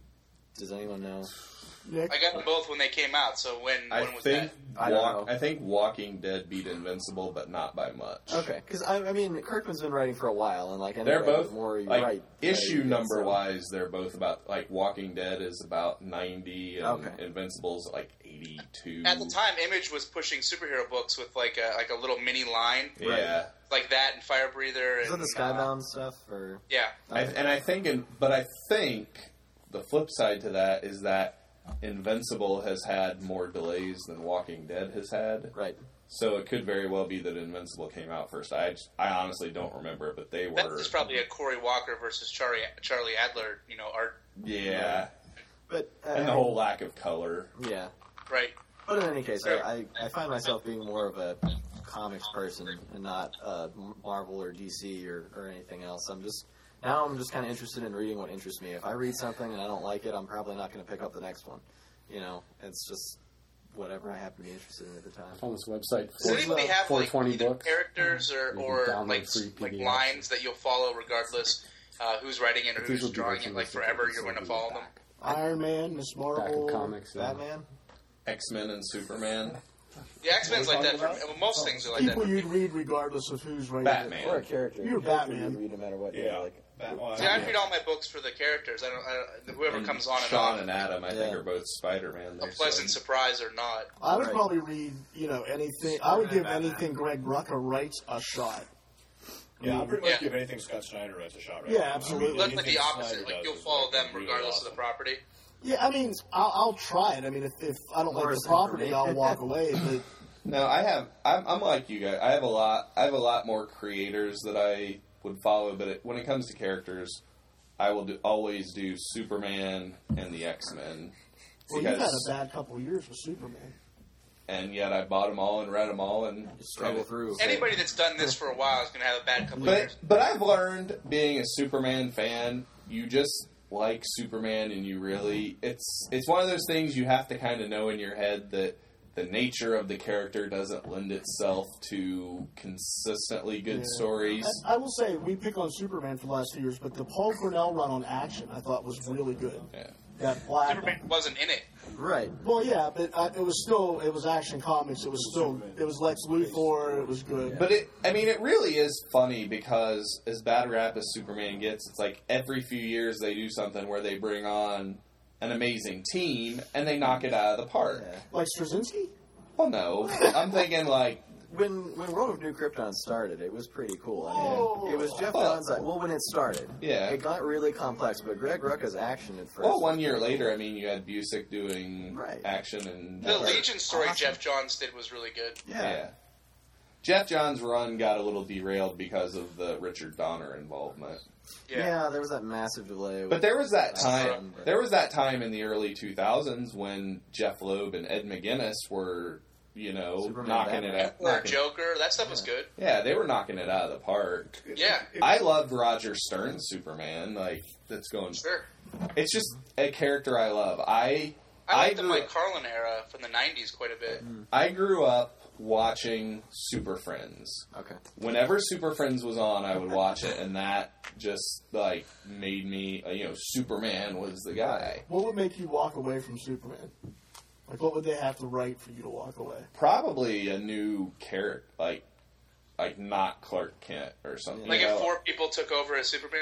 Does anyone know? Nick? I got them both when they came out. So when I when was think that? I don't walk, know. I think Walking Dead beat Invincible, but not by much. Okay, because I, I mean, Kirkman's been writing for a while, and like anyway, They're both the more you like write, issue uh, you get number some- wise. They're both about like Walking Dead is about ninety, and Okay. Invincible's like eighty-two. At the time, Image was pushing superhero books with like a like a little mini line, yeah. like that and Fire Breather. Is that And, the Skybound stuff, or yeah, I, and I think, in, but I think the flip side to that is that Invincible has had more delays than Walking Dead has had. right? So it could very well be that Invincible came out first. I, just, I honestly don't remember, but they that were. was probably a Cory Walker versus Charlie Charlie Adler, you know, art. Yeah, But uh, and the whole lack of color. yeah. Right. But in any case, I, I, I find myself being more of a comics person and not uh, Marvel or D C or, or anything else. I'm just now I'm just kind of interested in reading what interests me. If I read something and I don't like it, I'm probably not going to pick up the next one. You know, it's just whatever I happen to be interested in at the time. On this website, Does anybody have like four twenty either books. characters or, You can or download like free like P D Fs. lines that you'll follow regardless uh, who's writing it or These will who's be drawing working it? Like with the forever, different you're going to series follow them. back. Iron Man, Miss Back in Marvel, comics. yeah. Batman? X-Men and Superman. The X Men's like that. For, well, most things are like that. people For you'd me. read regardless of who's writing Batman. it. Or a character. You're A character Batman. you read no matter what. Yeah. Like, Batman. See, I read all my books for the characters. I don't. I, whoever And comes on and Sean off, and Adam, I Yeah. think, are both Spider-Man. a They're pleasant so- surprise or not. I would Right. probably read, you know, anything. I would give anything Greg Rucka writes a shot. Yeah, I'll pretty much Yeah. give anything Scott Snyder writes a shot right Yeah, now. absolutely. I mean, That's like anything the Snyder opposite. Like does you'll is, follow like, them really regardless awesome. of the property. Yeah, I mean, I'll, I'll try it. I mean, if, if I don't like Or the something for property, me. I'll walk away. But No, I have. I'm, I'm like you guys. I have a lot. I have a lot more creators that I would follow. But it, when it comes to characters, I will do, always do Superman and the X-Men. well, you've had a bad couple of years with Superman. and yet I bought them all and read them all and struggle through. Anybody that's done this for a while is going to have a bad couple of But years. but I've learned being a Superman fan, you just like Superman and you really it's it's one of those things you have to kind of know in your head that the nature of the character doesn't lend itself to consistently good Yeah. stories. I, I will say we pick on Superman for the last two years, but the Paul Cornell run on Action I thought was really good. Yeah. That black. Superman wasn't in it. Right. Well, yeah, but uh, it was still it was Action Comics. It was still it was Lex Luthor. It was good. But it, I mean, it really is funny because as bad rap as Superman gets, it's like every few years they do something where they bring on an amazing team and they knock it out of the park. Yeah. Like Straczynski. Well, no, I'm thinking like When when World of New Krypton started, it was pretty cool. I mean, Oh. it was Jeff Well- Johns. Well, when it started, Yeah. it got really complex. But Greg Rucka's action at first. well, one year later, I mean, you had Busick doing Right. action and The Legion story awesome. Jeff Johns did was really good. yeah. yeah. Jeff Johns' run got a little derailed because of the Richard Donner involvement. yeah, Yeah. there was that massive delay. But there was that That's time. fun, but- There was that time in the early two thousands when Jeff Loeb and Ed McGuinness were, you know, Superman, knocking Batman. it out. Or knocking- Joker. That stuff was good. Yeah, they were knocking it out of the park. Yeah. I loved Roger Stern's Superman. Like that's going. Sure. It's just a character I love. I I I liked the grew, Mike Carlin era from the nineties quite a bit. I grew up watching Super Friends. Okay. Whenever Super Friends was on, I would watch it, and that just like made me. Uh, you know, Superman was the guy. What would make you walk away from Superman? Like, what would they have to write for you to walk away? Probably a new character, like like not Clark Kent or something. Like you if know? four people took over as Superman.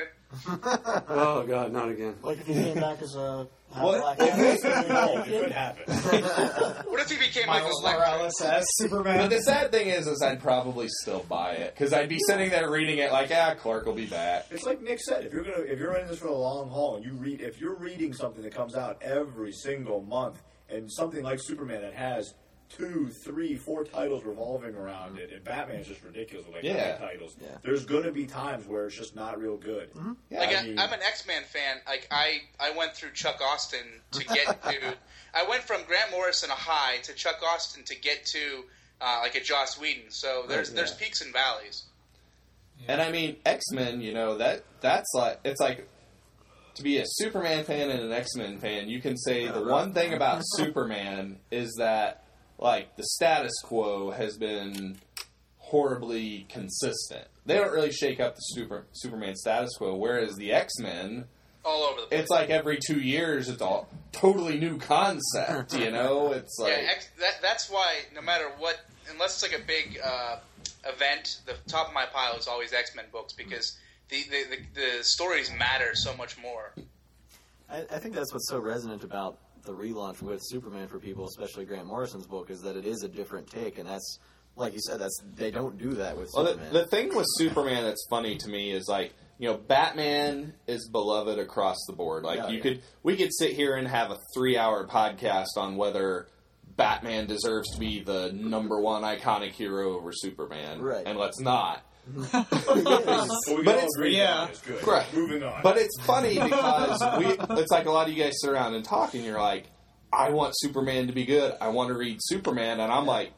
Oh God, not again. Like, if he came back as a half What? black Oh, it could happen. What if he became like Miles Electric? Morales as But Superman. the sad thing is, is I'd probably still buy it because I'd be sitting there reading it like, ah, Clark will be back. It's like Nick said. If you're gonna, if you're in this for the long haul, and you read, if you're reading something that comes out every single month, And something like Superman that has two, three, four titles revolving around it, and Batman's just ridiculous with like Yeah. nine titles. Yeah. There's going to be times where it's just not real good. Mm-hmm. Yeah, Like I I mean- I'm an X-Men fan. Like I, I went through Chuck Austin to get to. I went from Grant Morrison a high to Chuck Austin to get to uh, like a Joss Whedon. So there's Right, there's yeah. peaks and valleys. And I mean, X-Men, you know, that that's like, it's like, to be a Superman fan and an X-Men fan, you can say the one thing about Superman is that, like, the status quo has been horribly consistent. They don't really shake up the super, Superman status quo, whereas the X-Men, All over the place. it's like every two years it's a totally new concept, you know? It's like... yeah, X, that, that's why no matter what, unless it's like a big uh, event, the top of my pile is always X-Men books because the, the, the, the stories matter so much more. I, I think that's what's so resonant about the relaunch with Superman for people, especially Grant Morrison's book, is that it is a different take, and that's, like you said, that's they don't do that with Well, Superman. the, the thing with Superman that's funny to me is like, you know, Batman is beloved across the board. Like Yeah, you yeah. could, we could sit here and have a three-hour podcast on whether Batman deserves to be the number one iconic hero over Superman, Right. and let's not. But we can But all it's- agree yeah. that it's good. Right. Moving on. But it's funny because we, it's like a lot of you guys sit around and talk, and you're like, I want Superman to be good. I want to read Superman, and I'm like,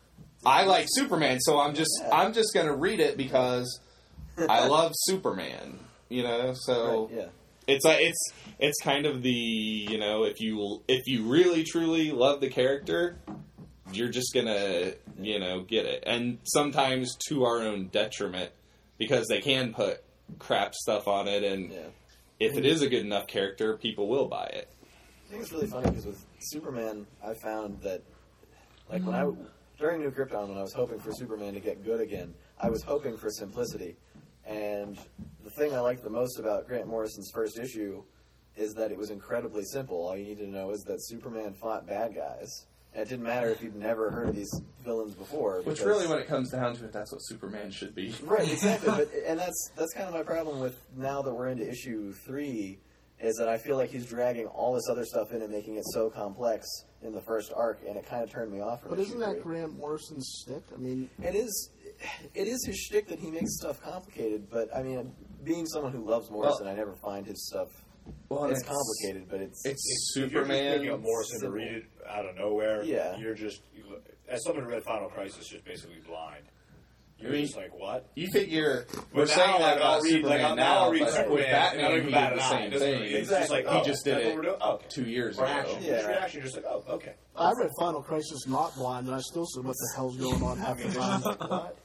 I like Superman, so I'm just, I'm just going to read it because I love Superman. You know, so Right, yeah. it's like it's it's kind of the, you know, if you if you really truly love the character, you're just gonna, you know, get it. And sometimes to our own detriment, because they can put crap stuff on it, and Yeah. if it is a good enough character, people will buy it. I think it's really funny because with Superman, I found that, like, when I, during New Krypton, when I was hoping for Superman to get good again, I was hoping for simplicity. And the thing I liked the most about Grant Morrison's first issue is that it was incredibly simple. All you need to know is that Superman fought bad guys. And it didn't matter if you'd never heard of these villains before. Which because- really, when it comes down to it, that's what Superman should be. Right, exactly. But and that's that's kind of my problem with now that we're into issue three, is that I feel like he's dragging all this other stuff in and making it so complex in the first arc, and it kind of turned me off. From But issue isn't that three. Grant Morrison's stick? I mean, It is, it is his shtick that he makes stuff complicated. But I mean, being someone who loves Morrison, I never find his stuff. Well, It's complicated, but it's It's If you're just picking Superman. up Morrison to read it out of nowhere, Yeah. you're just, as someone who read Final Crisis, just basically blind. You're I mean, just like, what? You figure we're But saying now, that like, about I'll read, Superman like, I'll, now, now I'll read but Superman, with and I Batman, don't he even did bat the an eye. same It doesn't- thing. It's just like, He oh, just did that's it what we're doing? Oh, okay. two years Or ago. action. Yeah, Just right. reaction, you're just like, oh, okay. I read Final Crisis not blind, and I still said, what the hell's going on half the time. What?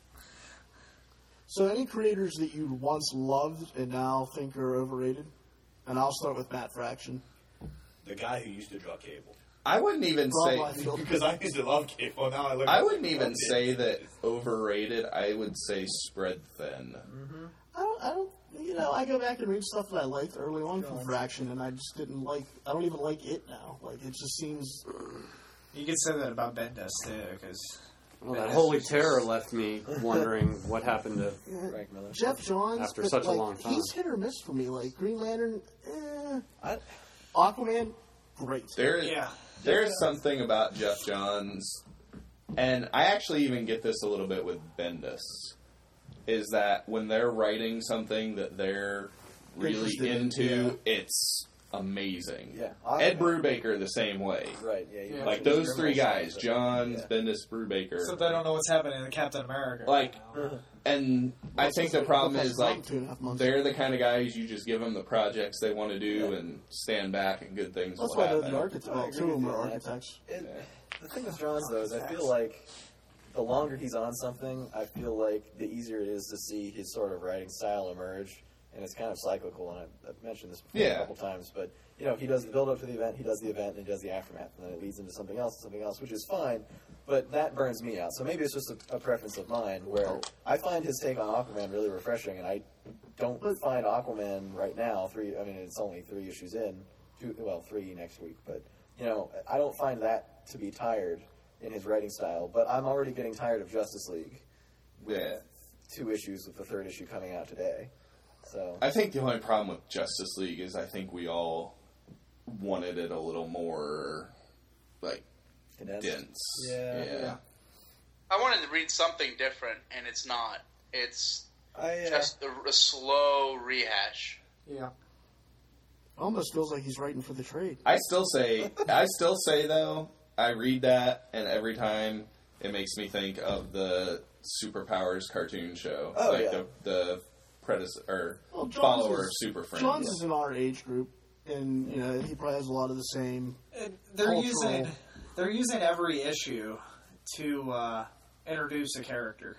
So any creators that you once loved and now think are overrated? And I'll start with Matt Fraction. The guy who used to draw Cable. I wouldn't even Rob say. Liefeld. Because I used to love Cable. Now I look I at wouldn't it. even say that overrated. I would say spread thin. I don't, I don't, you know, I go back and read stuff that I liked early on from Fraction, and I just didn't like, I don't even like it now. Like, it just seems, You could say that about Bendis too, because Well, that Holy Terror left me wondering what happened to. Frank Miller. Jeff Johns, After but, such a like, long time. he's hit or miss for me. Like, Green Lantern, eh. I, Aquaman, great. There, yeah, there's something about Jeff Johns, and I actually even get this a little bit with Bendis, is that when they're writing something that they're really Interested in, into, it's amazing. Yeah. Ed Brubaker the same way. Right, yeah. you Yeah. Like mentioned those the three criminal guys, stuff. Johns, Yeah. Bendis, Brubaker. so they don't know what's happening in Captain America. Like, now. and I think the problem is like Two and a half months. they're the kind of guys you just give them the projects they want to do and stand back and good things That's will why the, happen. the architects, well, I agree two of them with are you on that. architects. It, the thing with Johns, though, is I feel like the longer he's on something, I feel like the easier it is to see his sort of writing style emerge. And it's kind of cyclical, and I've, I've mentioned this before Yeah. a couple times. But, you know, he does the build-up to the event, he does the event, and he does the aftermath. And then it leads into something else, something else, which is fine. But that burns me out. So maybe it's just a, a preference of mine, where I find his take on Aquaman really refreshing, and I don't find Aquaman right now, three, I mean, it's only three issues in, two, well, three next week. But, you know, I don't find that to be tired in his writing style. But I'm already getting tired of Justice League with Yeah. two issues with the third issue coming out today. So I think the only problem with Justice League is I think we all wanted it a little more like Condensed. dense. Yeah. yeah. I wanted to read something different, and it's not. It's I, uh, just a, a slow rehash. Yeah. Almost feels like he's writing for the trade. I still say, I still say though, I read that, and every time it makes me think of the Superpowers cartoon show, Oh, like yeah. the the predecessor or Well, John's follower of is- Super Friends. John's is in our age group, and you know he probably has a lot of the same. And they're Cultural. using they're using every issue to uh, introduce a character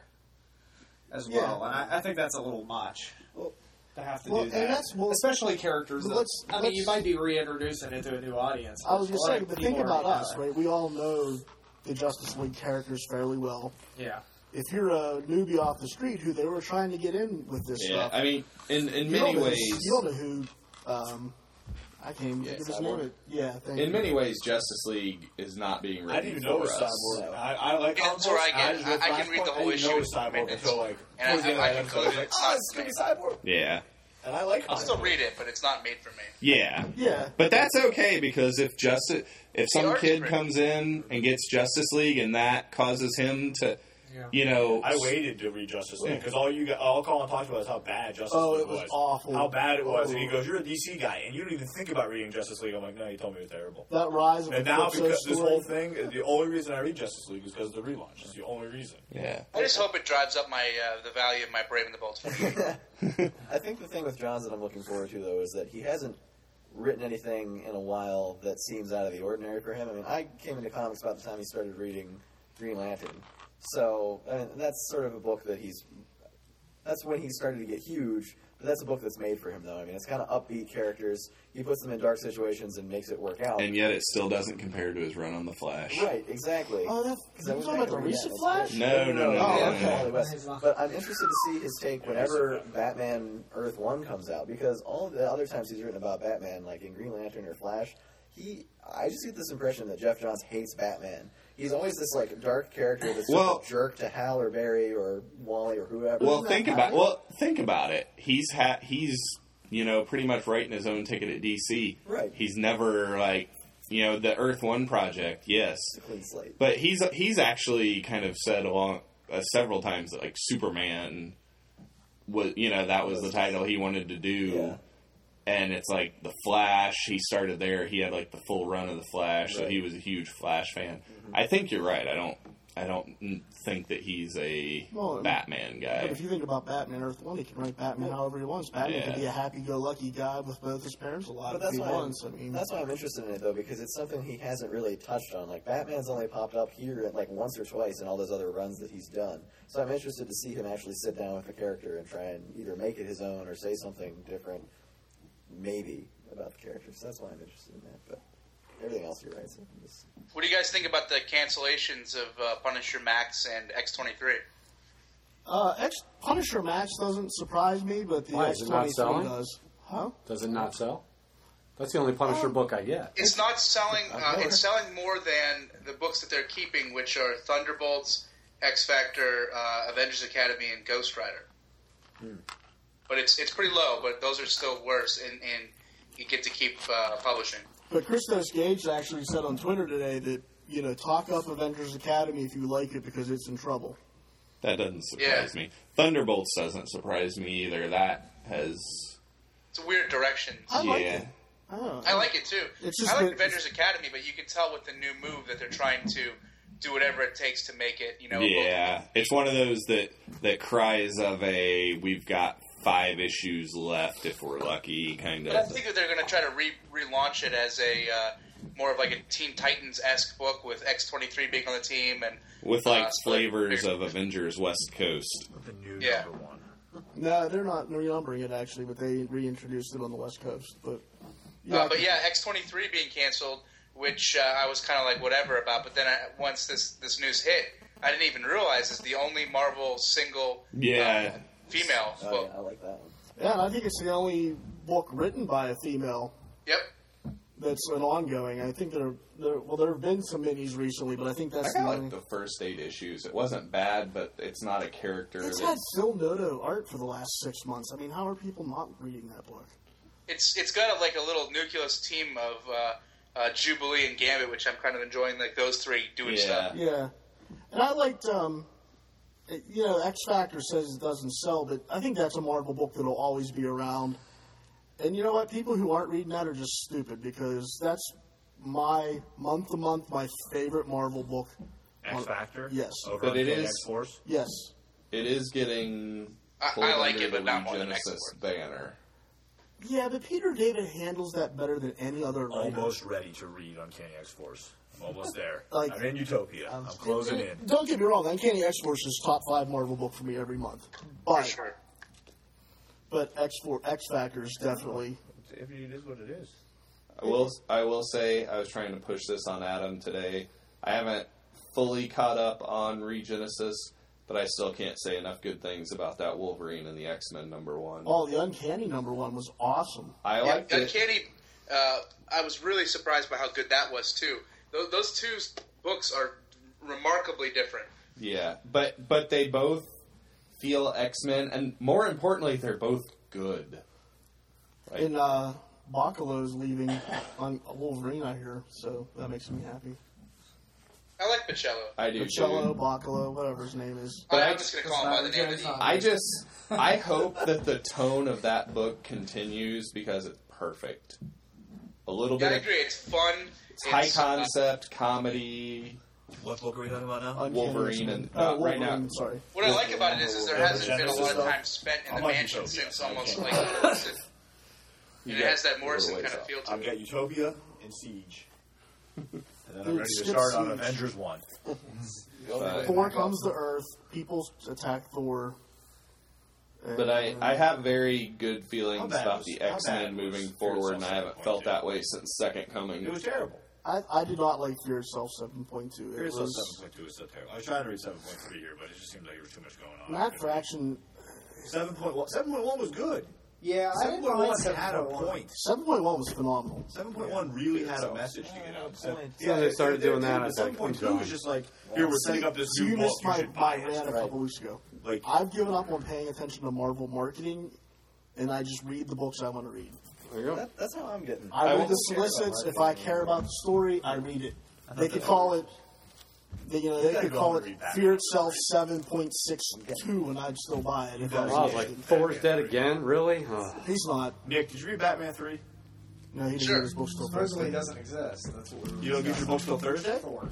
as Yeah. well, and I, I think that's a little much Well, to have to well, do and that. that's- well, Especially characters. but That, let's- I mean, you let's- might be reintroducing it to a new audience. I was but just a lot saying, of but people think about already us, know it. right? We all know the Justice League characters fairly well. Yeah. If you're a newbie off the street who they were trying to get in with this Yeah, stuff, I mean, in in you many don't know, ways, you don't know who. Um, I can't even Yeah, think of his Cyborg. name. Yeah, thank in you. many ways, Justice League is not being written I didn't even know it for was us. Cyborg. I, I like Yeah, comic that's where I books, get- just go I- I can read the Flashpoint. whole I didn't issue know it was in Cyborg minutes. until like And towards the I- end I of the episode. I was concluded like, it's oh, not it's gonna be me. Cyborg, Yeah, and I like. I'll comic still books. read it, but it's not made for me. yeah, Yeah, But that's okay because if Justice, if some art's kid great. comes in and gets Justice League and that causes him to, Yeah. you know, I waited to read Justice League because all you got, all Colin talked about is how bad Justice Oh, League it was awful. How bad it was, and he Oh. goes, "You're a D C guy, and you don't even think about reading Justice League." I'm like, "No, you told me it was terrible." that rise of And the now, Calypso because this story. whole thing, the only reason I read Justice League is because of the relaunch. It's the only reason. yeah. I just hope it drives up my uh, the value of my Brave and the Bold forty-eight. I think the thing with Johns that I'm looking forward to, though, is that he hasn't written anything in a while that seems out of the ordinary for him. I mean, I came into comics about the time he started reading Green Lantern. So, I mean, that's sort of a book that he's... That's when he started to get huge, but that's a book that's made for him, though. I mean, it's kind of upbeat characters. He puts them in dark situations and makes it work out. And yet it still doesn't compare to his run on the Flash. Right, exactly. Oh, that's Because you talking about the recent Flash? No, no, no, no, Oh, no, okay. no. Wally West. But I'm interested to see his take whenever Batman Earth One comes out, because all the other times he's written about Batman, like in Green Lantern or Flash, he I just get this impression that Jeff Johns hates Batman. He's always this like dark character that's Well- just a jerk to Hal or Barry or Wally or whoever. Well, Isn't think that about how- well, think about it. He's ha- he's you know pretty much writing his own ticket at D C. Right. He's never like you know the Earth One project, yes, It's a clean slate. but he's he's actually kind of said along uh, several times that like Superman was you know that was the title he wanted to do. Yeah. And it's like the Flash. He started there. He had like the full run of the Flash, so Right. he was a huge Flash fan. I think you're right. I don't. I don't mm, think that he's a Well, Batman guy. But if you think about Batman Earth One, he can write Batman however he wants. Batman Yeah. can be a happy-go-lucky guy with both his parents alive But if that's he why, I'm, wants. I mean, that's why I'm interested in it, though, because it's something he hasn't really touched on. Like, Batman's only popped up here at, like, once or twice in all those other runs that he's done. So I'm interested to see him actually sit down with the character and try and either make it his own or say something different, maybe, about the character. So that's why I'm interested in that. But everything else, you're right. So I'm just... What do you guys think about the cancellations of uh, Punisher Max and X twenty-three? uh, X Punisher Max doesn't surprise me, but the Why, X is it not twenty-three selling? does. Huh? Does it not sell? That's the only Punisher book I get. It's not selling. Uh, it's selling more than the books that they're keeping, which are Thunderbolts, X Factor, uh, Avengers Academy, and Ghost Rider. But it's it's pretty low. But those are still worse, and, and you get to keep uh, publishing. But Christos Gage actually said on Twitter today that, you know, talk up Avengers Academy if you like it because it's in trouble. That doesn't surprise me. Thunderbolts doesn't surprise me either. That has It's a weird direction. I like yeah. it. I don't know. I like it too. It's just I like that- Avengers Academy, but you can tell with the new move that they're trying to do whatever it takes to make it. You know. a book. Yeah, it's one of those that that cries of a we've got five issues left if we're lucky kind But I of. think that they're going to try to re- relaunch it as a uh, more of like a Teen Titans esque book with X twenty-three being on the team and With like uh, flavors of Avengers West Coast. The new Yeah. number one. No, they're not renumbering it actually, but they reintroduced it on the West Coast. But yeah, Uh, but yeah, X twenty-three being canceled, which uh, I was kind of like whatever about. But then I, once this this news hit, I didn't even realize it's the only Marvel single Yeah. uh, female Oh, book. yeah, I like that one. yeah, and I think it's the only book written by a female Yep. that's an ongoing. I think there, there well, there have been some minis recently, but I think that's I the got only. like the first eight issues. It wasn't bad, but it's not a character. It's that- had Phil Noto art for the last six months. I mean, how are people not reading that book? It's it's got a, like a little nucleus team of uh, uh, Jubilee and Gambit, which I'm kind of enjoying. Like those three doing Yeah. stuff. Yeah, and I liked. Um, it- you know, X Factor says it doesn't sell, but I think that's a Marvel book that'll always be around. And you know what? People who aren't reading that are just stupid because that's my month to month my favorite Marvel book. X Factor. Yes. Over But on it X is- Force. Yes. It is getting I- pulled I like under it, but the not more than Regenesis X-Force. banner. Yeah, but Peter David handles that better than any other writer. Almost ready to read Uncanny X Force. I'm almost there. Like- I'm in Utopia. I'm closing in. Don't get me wrong, Uncanny X-Force is top five Marvel book for me every month. For But sure. but X four X Factor is definitely It is what it is. I will. I will say I was trying to push this on Adam today. I haven't fully caught up on Regenesis, but I still can't say enough good things about that Wolverine and the X-Men number one. oh the Uncanny number one was awesome. I Yeah, liked it. Uncanny. Uh, I was really surprised by how good that was too. Those, those two s- books are remarkably different. Yeah, but but they both feel X-Men, and more importantly, they're both good. Right? And uh, Bacalo's leaving on Wolverine, I hear, so that makes me happy. I like Pacello. I do Pacello, too. Bacalo, whatever his name is. But I'm I- just going to call him by the name that he. I just I hope that the tone of that book continues because it's perfect. A little Yeah, I bit of agree. It's fun. it's high It's, uh, concept comedy. What book are we talking about now? Uncanny Wolverine X-Men. and- uh, uh, right Wolverine, now- sorry. What I like about it is, is there hasn't been a lot of Genesis time spent in I'm the like mansion Utopia, since so I almost can't- like Morrison. You And it got has that a little Morrison ways kind of off. feel to I've it. got Utopia and Siege. And then I'm Dude, ready to skip start on Siege. Avengers one. But, Thor comes to Earth, people attack Thor. but I, and- I have very good How feelings bad about was- the how X Men bad moving was forward, and I Fear haven't Itself felt seven that way since Second Coming. It was terrible. I, I did not like Fear Itself seven point two. Fear It Itself was seven point two was so terrible. I was trying to read seven point three here, but it just seemed like there was too much going on. Matt Fraction. seven point one seven point one was good. Yeah, I seven didn't point mind one had a seven point one. point. seven point one was phenomenal. seven point one really had a message to get out. So, So they started doing that, I was seven like, point two I'm was just like, here, we're setting up this So new you book, missed you my, should my buy it. rant a couple weeks ago. Like, I've given up on paying attention to Marvel marketing, and I just read the books I want to read. There you go. That, that's how I'm getting. I I read will- the solicits. If I care about the story, I read it. They could call it, they, you know, they gotta could go call and it read that. Fear Itself seven point six two, and I'd still buy it. If I gotta was I was like, interested. Thor's dead again? Really? Huh. He's not. Nick, did you read Batman three? No, he didn't Sure. get his books till Supposedly Thursday. it doesn't exist. That's what we were You don't get your discussing. books till Thursday? Thor.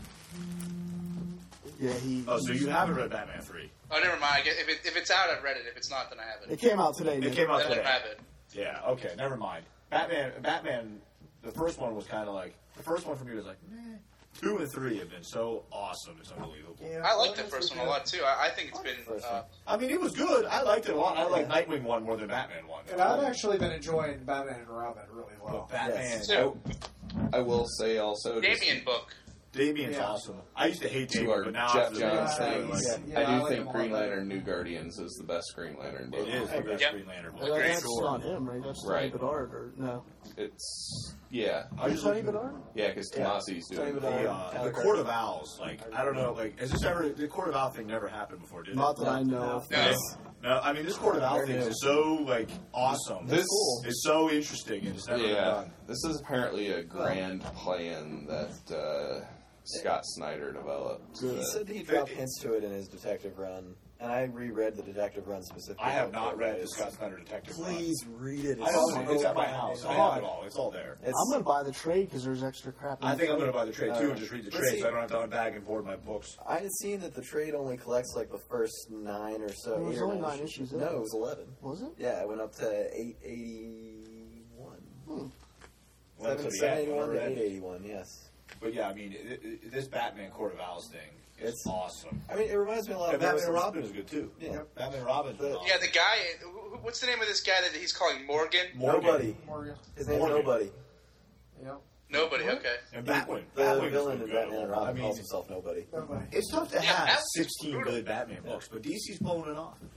Yeah, he. Oh, so you haven't read Batman three? Oh, never mind. I guess if, it, if it's out, I've read it. If it's not, then I haven't. It came out today. It Nick. came out Then I today. don't have it. Yeah, okay, never mind. Batman, Batman, the first one was kind of like, the first one for me was like, meh. Two and three have been so awesome, it's unbelievable. I like the first one a lot too. I, I think it's been. Uh, I mean, it was good. I liked it a lot. I like Nightwing one more than Batman one. And I've actually been enjoying Batman and Robin really well. But Batman, So- I will say also, just Damien book. Damien's Yeah. awesome. I used to hate to Damien, our but now Jeff after Johns the thing, like, Yeah, I I do like think him a Green lot better. Lantern New Guardians is the best Green Lantern book. it is the best Yep. Green Lantern book. Well, Great that's story. not him, right? That's Tony Right. Bedard, or no? It's yeah, I just Tony looking- Bedard? yeah, because Tomasi's doing Tony it. Bedard. The, uh, the Court of Owls, like I don't know, like has this ever the Court of Owl thing never happened before, did it? Not that I know of. No. No, I mean this Court of Owl thing is so like awesome. This- is so interesting and it's never been Yeah, done. this is apparently a grand plan that uh, Scott Snyder developed. He that- said he dropped hints to it in his detective run, and I reread the detective run specifically. I have not read the Scott Snyder Detective. Run. Please read it. I own it. It's at my house. I have it all. It's all there. It's, I'm gonna buy the trade because there's extra crap. In I the think I'm trade. going to buy the trade too and just read the Let's trade see. so I don't have to unbag and board my books. I had seen that the trade only collects like the first nine or so. There was eight or only nine issues, isn't No, it? it was eleven. Was it? Yeah, it went up to eight eighty-one. Well, that's what he seven had eighty-one to already. eight eighty-one. Yes. But yeah, I mean, it, it, this Batman Court of Owls thing is It's- awesome. I mean, it reminds me a lot And of Batman and Morrison's- Robin is good too. Yeah. Batman and Robin's been awesome. Yeah, the guy. who- who- What's the name of this guy that he's calling Morgan? Morgan. Nobody. Morgan. His name's Morgan. Nobody. Yep. Nobody. Okay. And Batwing. The Batwing villain is in Batman and Robin I mean, calls himself Nobody. Nobody. it's tough to Yeah, have that's sixteen brutal. good Batman books, but D C's pulling it off.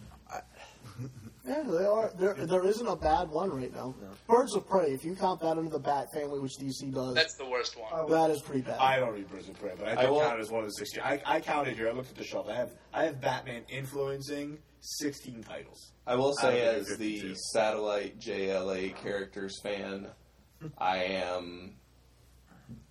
Yeah, they are. There, there isn't a bad one right now. Birds of Prey, if you count that under the Bat family, which D C does, That's the worst one. that is pretty bad. I don't read Birds of Prey, but I I don't will- count it as one of the sixteen. I, I counted here. I looked at the shelf. I have I have Batman influencing sixteen titles. I will say, Out of as the the fifty-two. satellite J L A characters fan, I am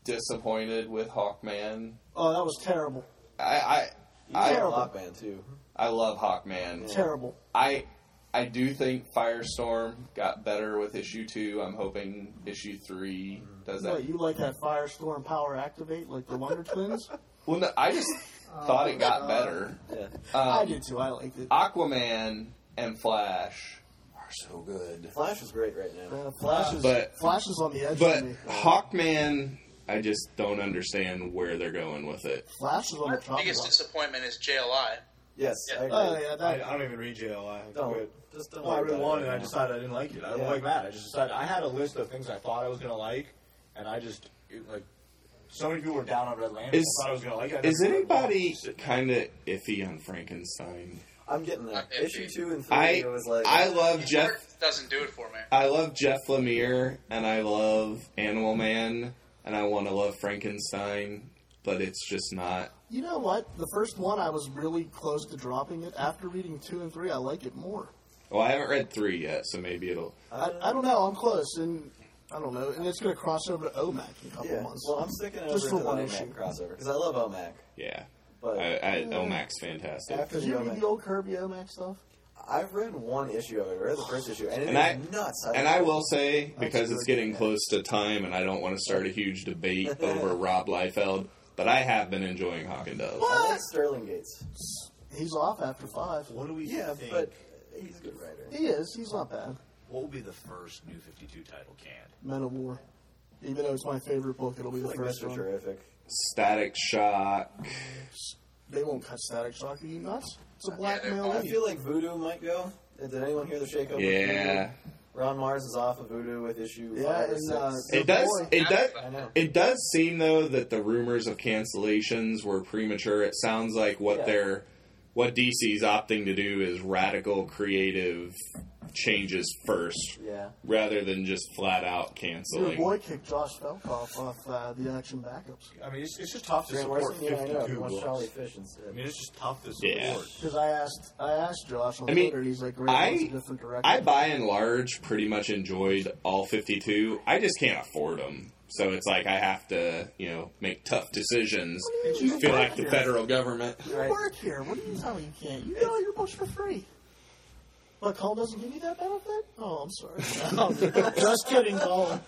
disappointed with Hawkman. Oh, that was terrible. I I I, Terrible. Hawkman too. I love Hawkman. Terrible. I I do think Firestorm got better with issue two. I'm hoping issue three does that. What, you like that Firestorm power activate like the Wonder Twins? Well, no, I just thought it got better. Yeah. Um, I did too. I liked it. Aquaman and Flash are so good. Flash is great right now. Uh, Flash is But- Flash is on the edge But for me. Hawkman, I just don't understand where they're going with it. Flash is on the My top. biggest disappointment is J L I. Yes, I agree. Oh yeah, I, that, I don't even read J L I. I'm Don't. good. Just don't Well, I worry read about one it and I right now. decided I didn't like it. I don't Yeah. like that. I just decided I had a list of things I thought I was going to like, and I just it, like so many people were down on Red Lantern. Is- I thought I was going to like it. I Is never read anybody one. kind of iffy on Frankenstein? I'm getting there. Not Issue iffy. two and three. I it was like I love Jeff. Art doesn't do it for me. I love Jeff Lemire and I love Animal Man and I want to love Frankenstein, but it's just not. you know what? The first one I was really close to dropping it. After reading two and three, I like it more. Well, I haven't read three yet, so maybe it'll. I, I don't know. I'm close, and I don't know. And it's going to cross over to O M A C in a couple yeah. months. Well, I'm sticking it Just over for to the one O issue. M A C crossover because I love O M A C. Yeah, But I, I, Omac's fantastic. after Did the you O M A read C, the old Kirby O M A C stuff? I've read one issue of it. I read the first issue, and it And is I- nuts. And I will say, because good. it's getting close to time, and I don't want to start a huge debate over Rob Liefeld, but I have been enjoying Hawk and Dove. I like Sterling Gates. He's off after five. What do we Yeah, think? but he's a good writer. He is. He's not bad. What will be the first New fifty-two title canned? Men of War. Even though it's my favorite book, it'll be the Like first Mister one. Terrific. Static Shock. They won't cut Static Shock. Are you nuts? It's a black they're male I lead. feel like Voodoo might go. Did anyone hear the shakeup? of Yeah. Voodoo? Ron Mars is off of Voodoo with issue Yeah, five or and, six. uh, It does. boy. It does. I know. It does seem though that the rumors of cancellations were premature. It sounds like what Yeah. they're, what D C's opting to do is radical creative changes first, Yeah. rather than just flat out Your canceling. boy kicked Josh Felkoff off uh, the Action Backups. I mean, it's, it's just tough to Grant support Morrison, yeah, I know. He fifty-two wants books. Charlie Fish instead. I mean, it's just tough to support. Yeah. Because I asked, I asked Josh on I mean, Twitter, and he's like, "Great, I- wants a different direction." I, by and large, pretty much enjoyed all fifty-two. I just can't afford them. So it's like I have to, you know, make tough decisions. You Feel work like the here. federal government. You work here. What do you tell me you can't? You know your books for free. But Cole doesn't give you that benefit? Oh, I'm sorry. No, just kidding, Colin.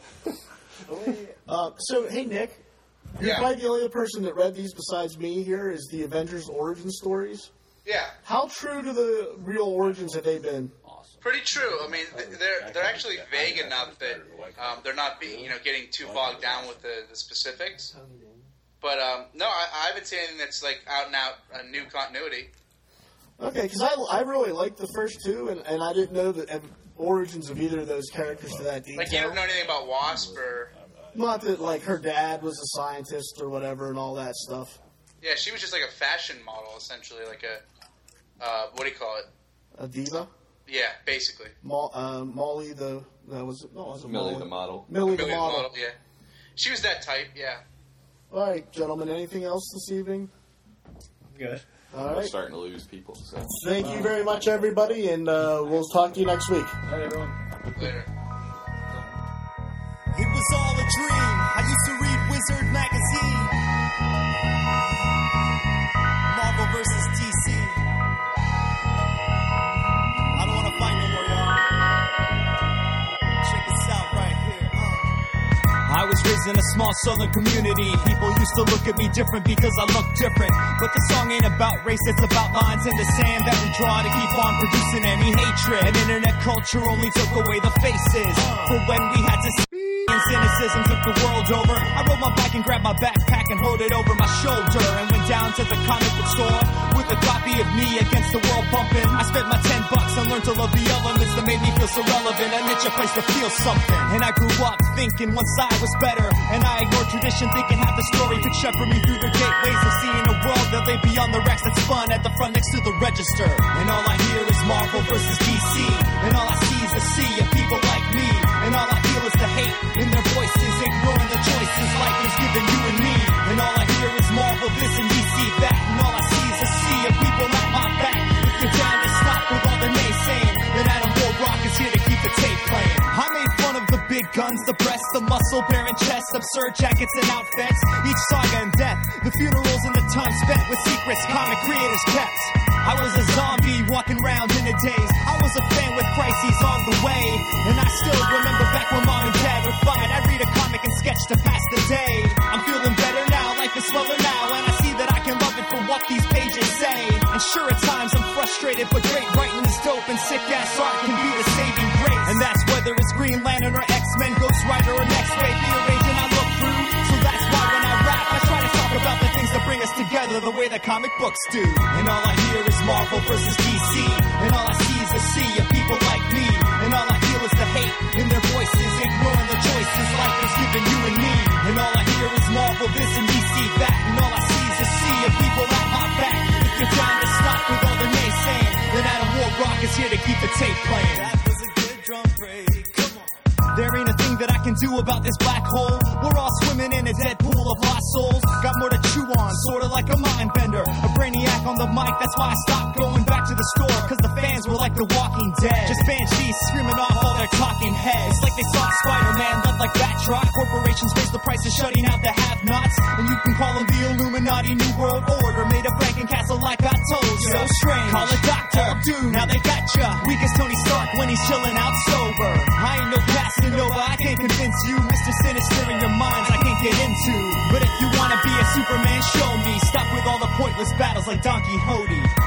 Uh, so, hey, Nick, you're Yeah. probably the only other person that read these besides me here is the Avengers origin stories. Yeah, How true to the real origins have they been? pretty true. I mean, th- they're they're actually vague enough that um, they're not being, you know, getting too bogged down with the, the specifics. But um, no, I, I haven't seen anything that's like out and out a new continuity. Okay, because I, I really liked the first two, and, and I didn't know the ev- origins of either of those characters to that detail. Like you don't know anything about Wasp or Not that, like, her dad was a scientist or whatever and all that stuff. yeah, she was just like a fashion model essentially, like a uh, what do you call it? A diva? Yeah, basically. Mo- uh, Molly the... No, was it, no, it wasn't Millie Molly. the model. Millie the Millie the model. model, yeah. She was that type, yeah. All right, gentlemen, anything else this evening? Good. All We're right. starting to lose people. So. Thank you very much, everybody, and uh, we'll talk to you next week. Later. It was all a dream. I used to read Wizard magazine. Marvel versus D C. I don't want to fight no more, y'all. Check this out right here. Uh. I was raised in a small southern community. People used to look at me different because I look different. But the song ain't about race, it's about lines in the sand that we draw to keep on producing any hatred. And internet culture only took away the faces. For when we had to and cynicism took the world over. I rode my bike and grabbed my backpack and hold it over my shoulder and went down to the comic book store with a copy of me against the world pumping. I spent my ten bucks and learned to love the elements that made me feel so relevant. An itch a place to feel something. And I grew up thinking one side was better, and I ignored tradition thinking half the story could shepherd me through the gateways of seeing a world that lay beyond the racks that's fun at the front next to the register. And all I hear is Marvel versus D C, and all I see is a sea of people like me, and all I feel is the hate in their voices, ignoring the choices life is giving you and me. And all I hear is Marvel this and D C that, and all I see is a sea of people at my back. If you're down to stop with all the naysaying, then Adam Warrock is here to keep the tape playing. I made fun of the big big guns, the breast, the muscle bearing chest, absurd jackets and outfits. Each saga and death, the funerals and the time spent with secrets comic creators kept. I was a zombie walking around in a daze. I was a fan with crises on the way, and I still remember back when mom and dad would fight. I'd read a comic and sketch to pass the day. I'm feeling better now, life is slower now, and I see that I can love it for what these pages say. And sure, at times I'm frustrated, but great writing is dope, and sick ass art can be the saving grace. And that's whether it's Green Lantern or X-Men, Ghost Rider or Next Wave, the arranging I look through. So that's why when I rap, I try to talk about the things that bring us together the way that comic books do. And all I hear is Marvel versus D C, and all I see is a sea of people like me, and all I feel is the hate in their voices, ignoring the choices life has given you and me. And all I hear is Marvel this and D C that, and all I see is a sea of people that hop back. If you're down to stop with all the naysaying, then Adam Warrock is here to keep the tape playing. That was a good drum break. Come on. There ain't a thing that I can do about this black hole. We're all swimming in a dead pool of lost souls. Got more to chew on, sorta like a mind bender. A brainiac on the mic, that's why I stopped going back to the store. Cause the fans were like the Walking Dead. Just banshees screaming off all their talking heads. It's like they saw Spider-Man led like Batroc. Corporations raise the prices, shutting out the have-nots. And you can call them the Illuminati New World Order, made of Frankencastle like I told you. So strange, call a doctor, dude, now they got ya. Weak as Tony Stark when he's chilling out sober. I ain't no Casanova, I can't convince you. Mister Sinister in your minds I can't get into. But if you wanna be a Superman, show me. Stop with all the pointless battles like Don Quixote.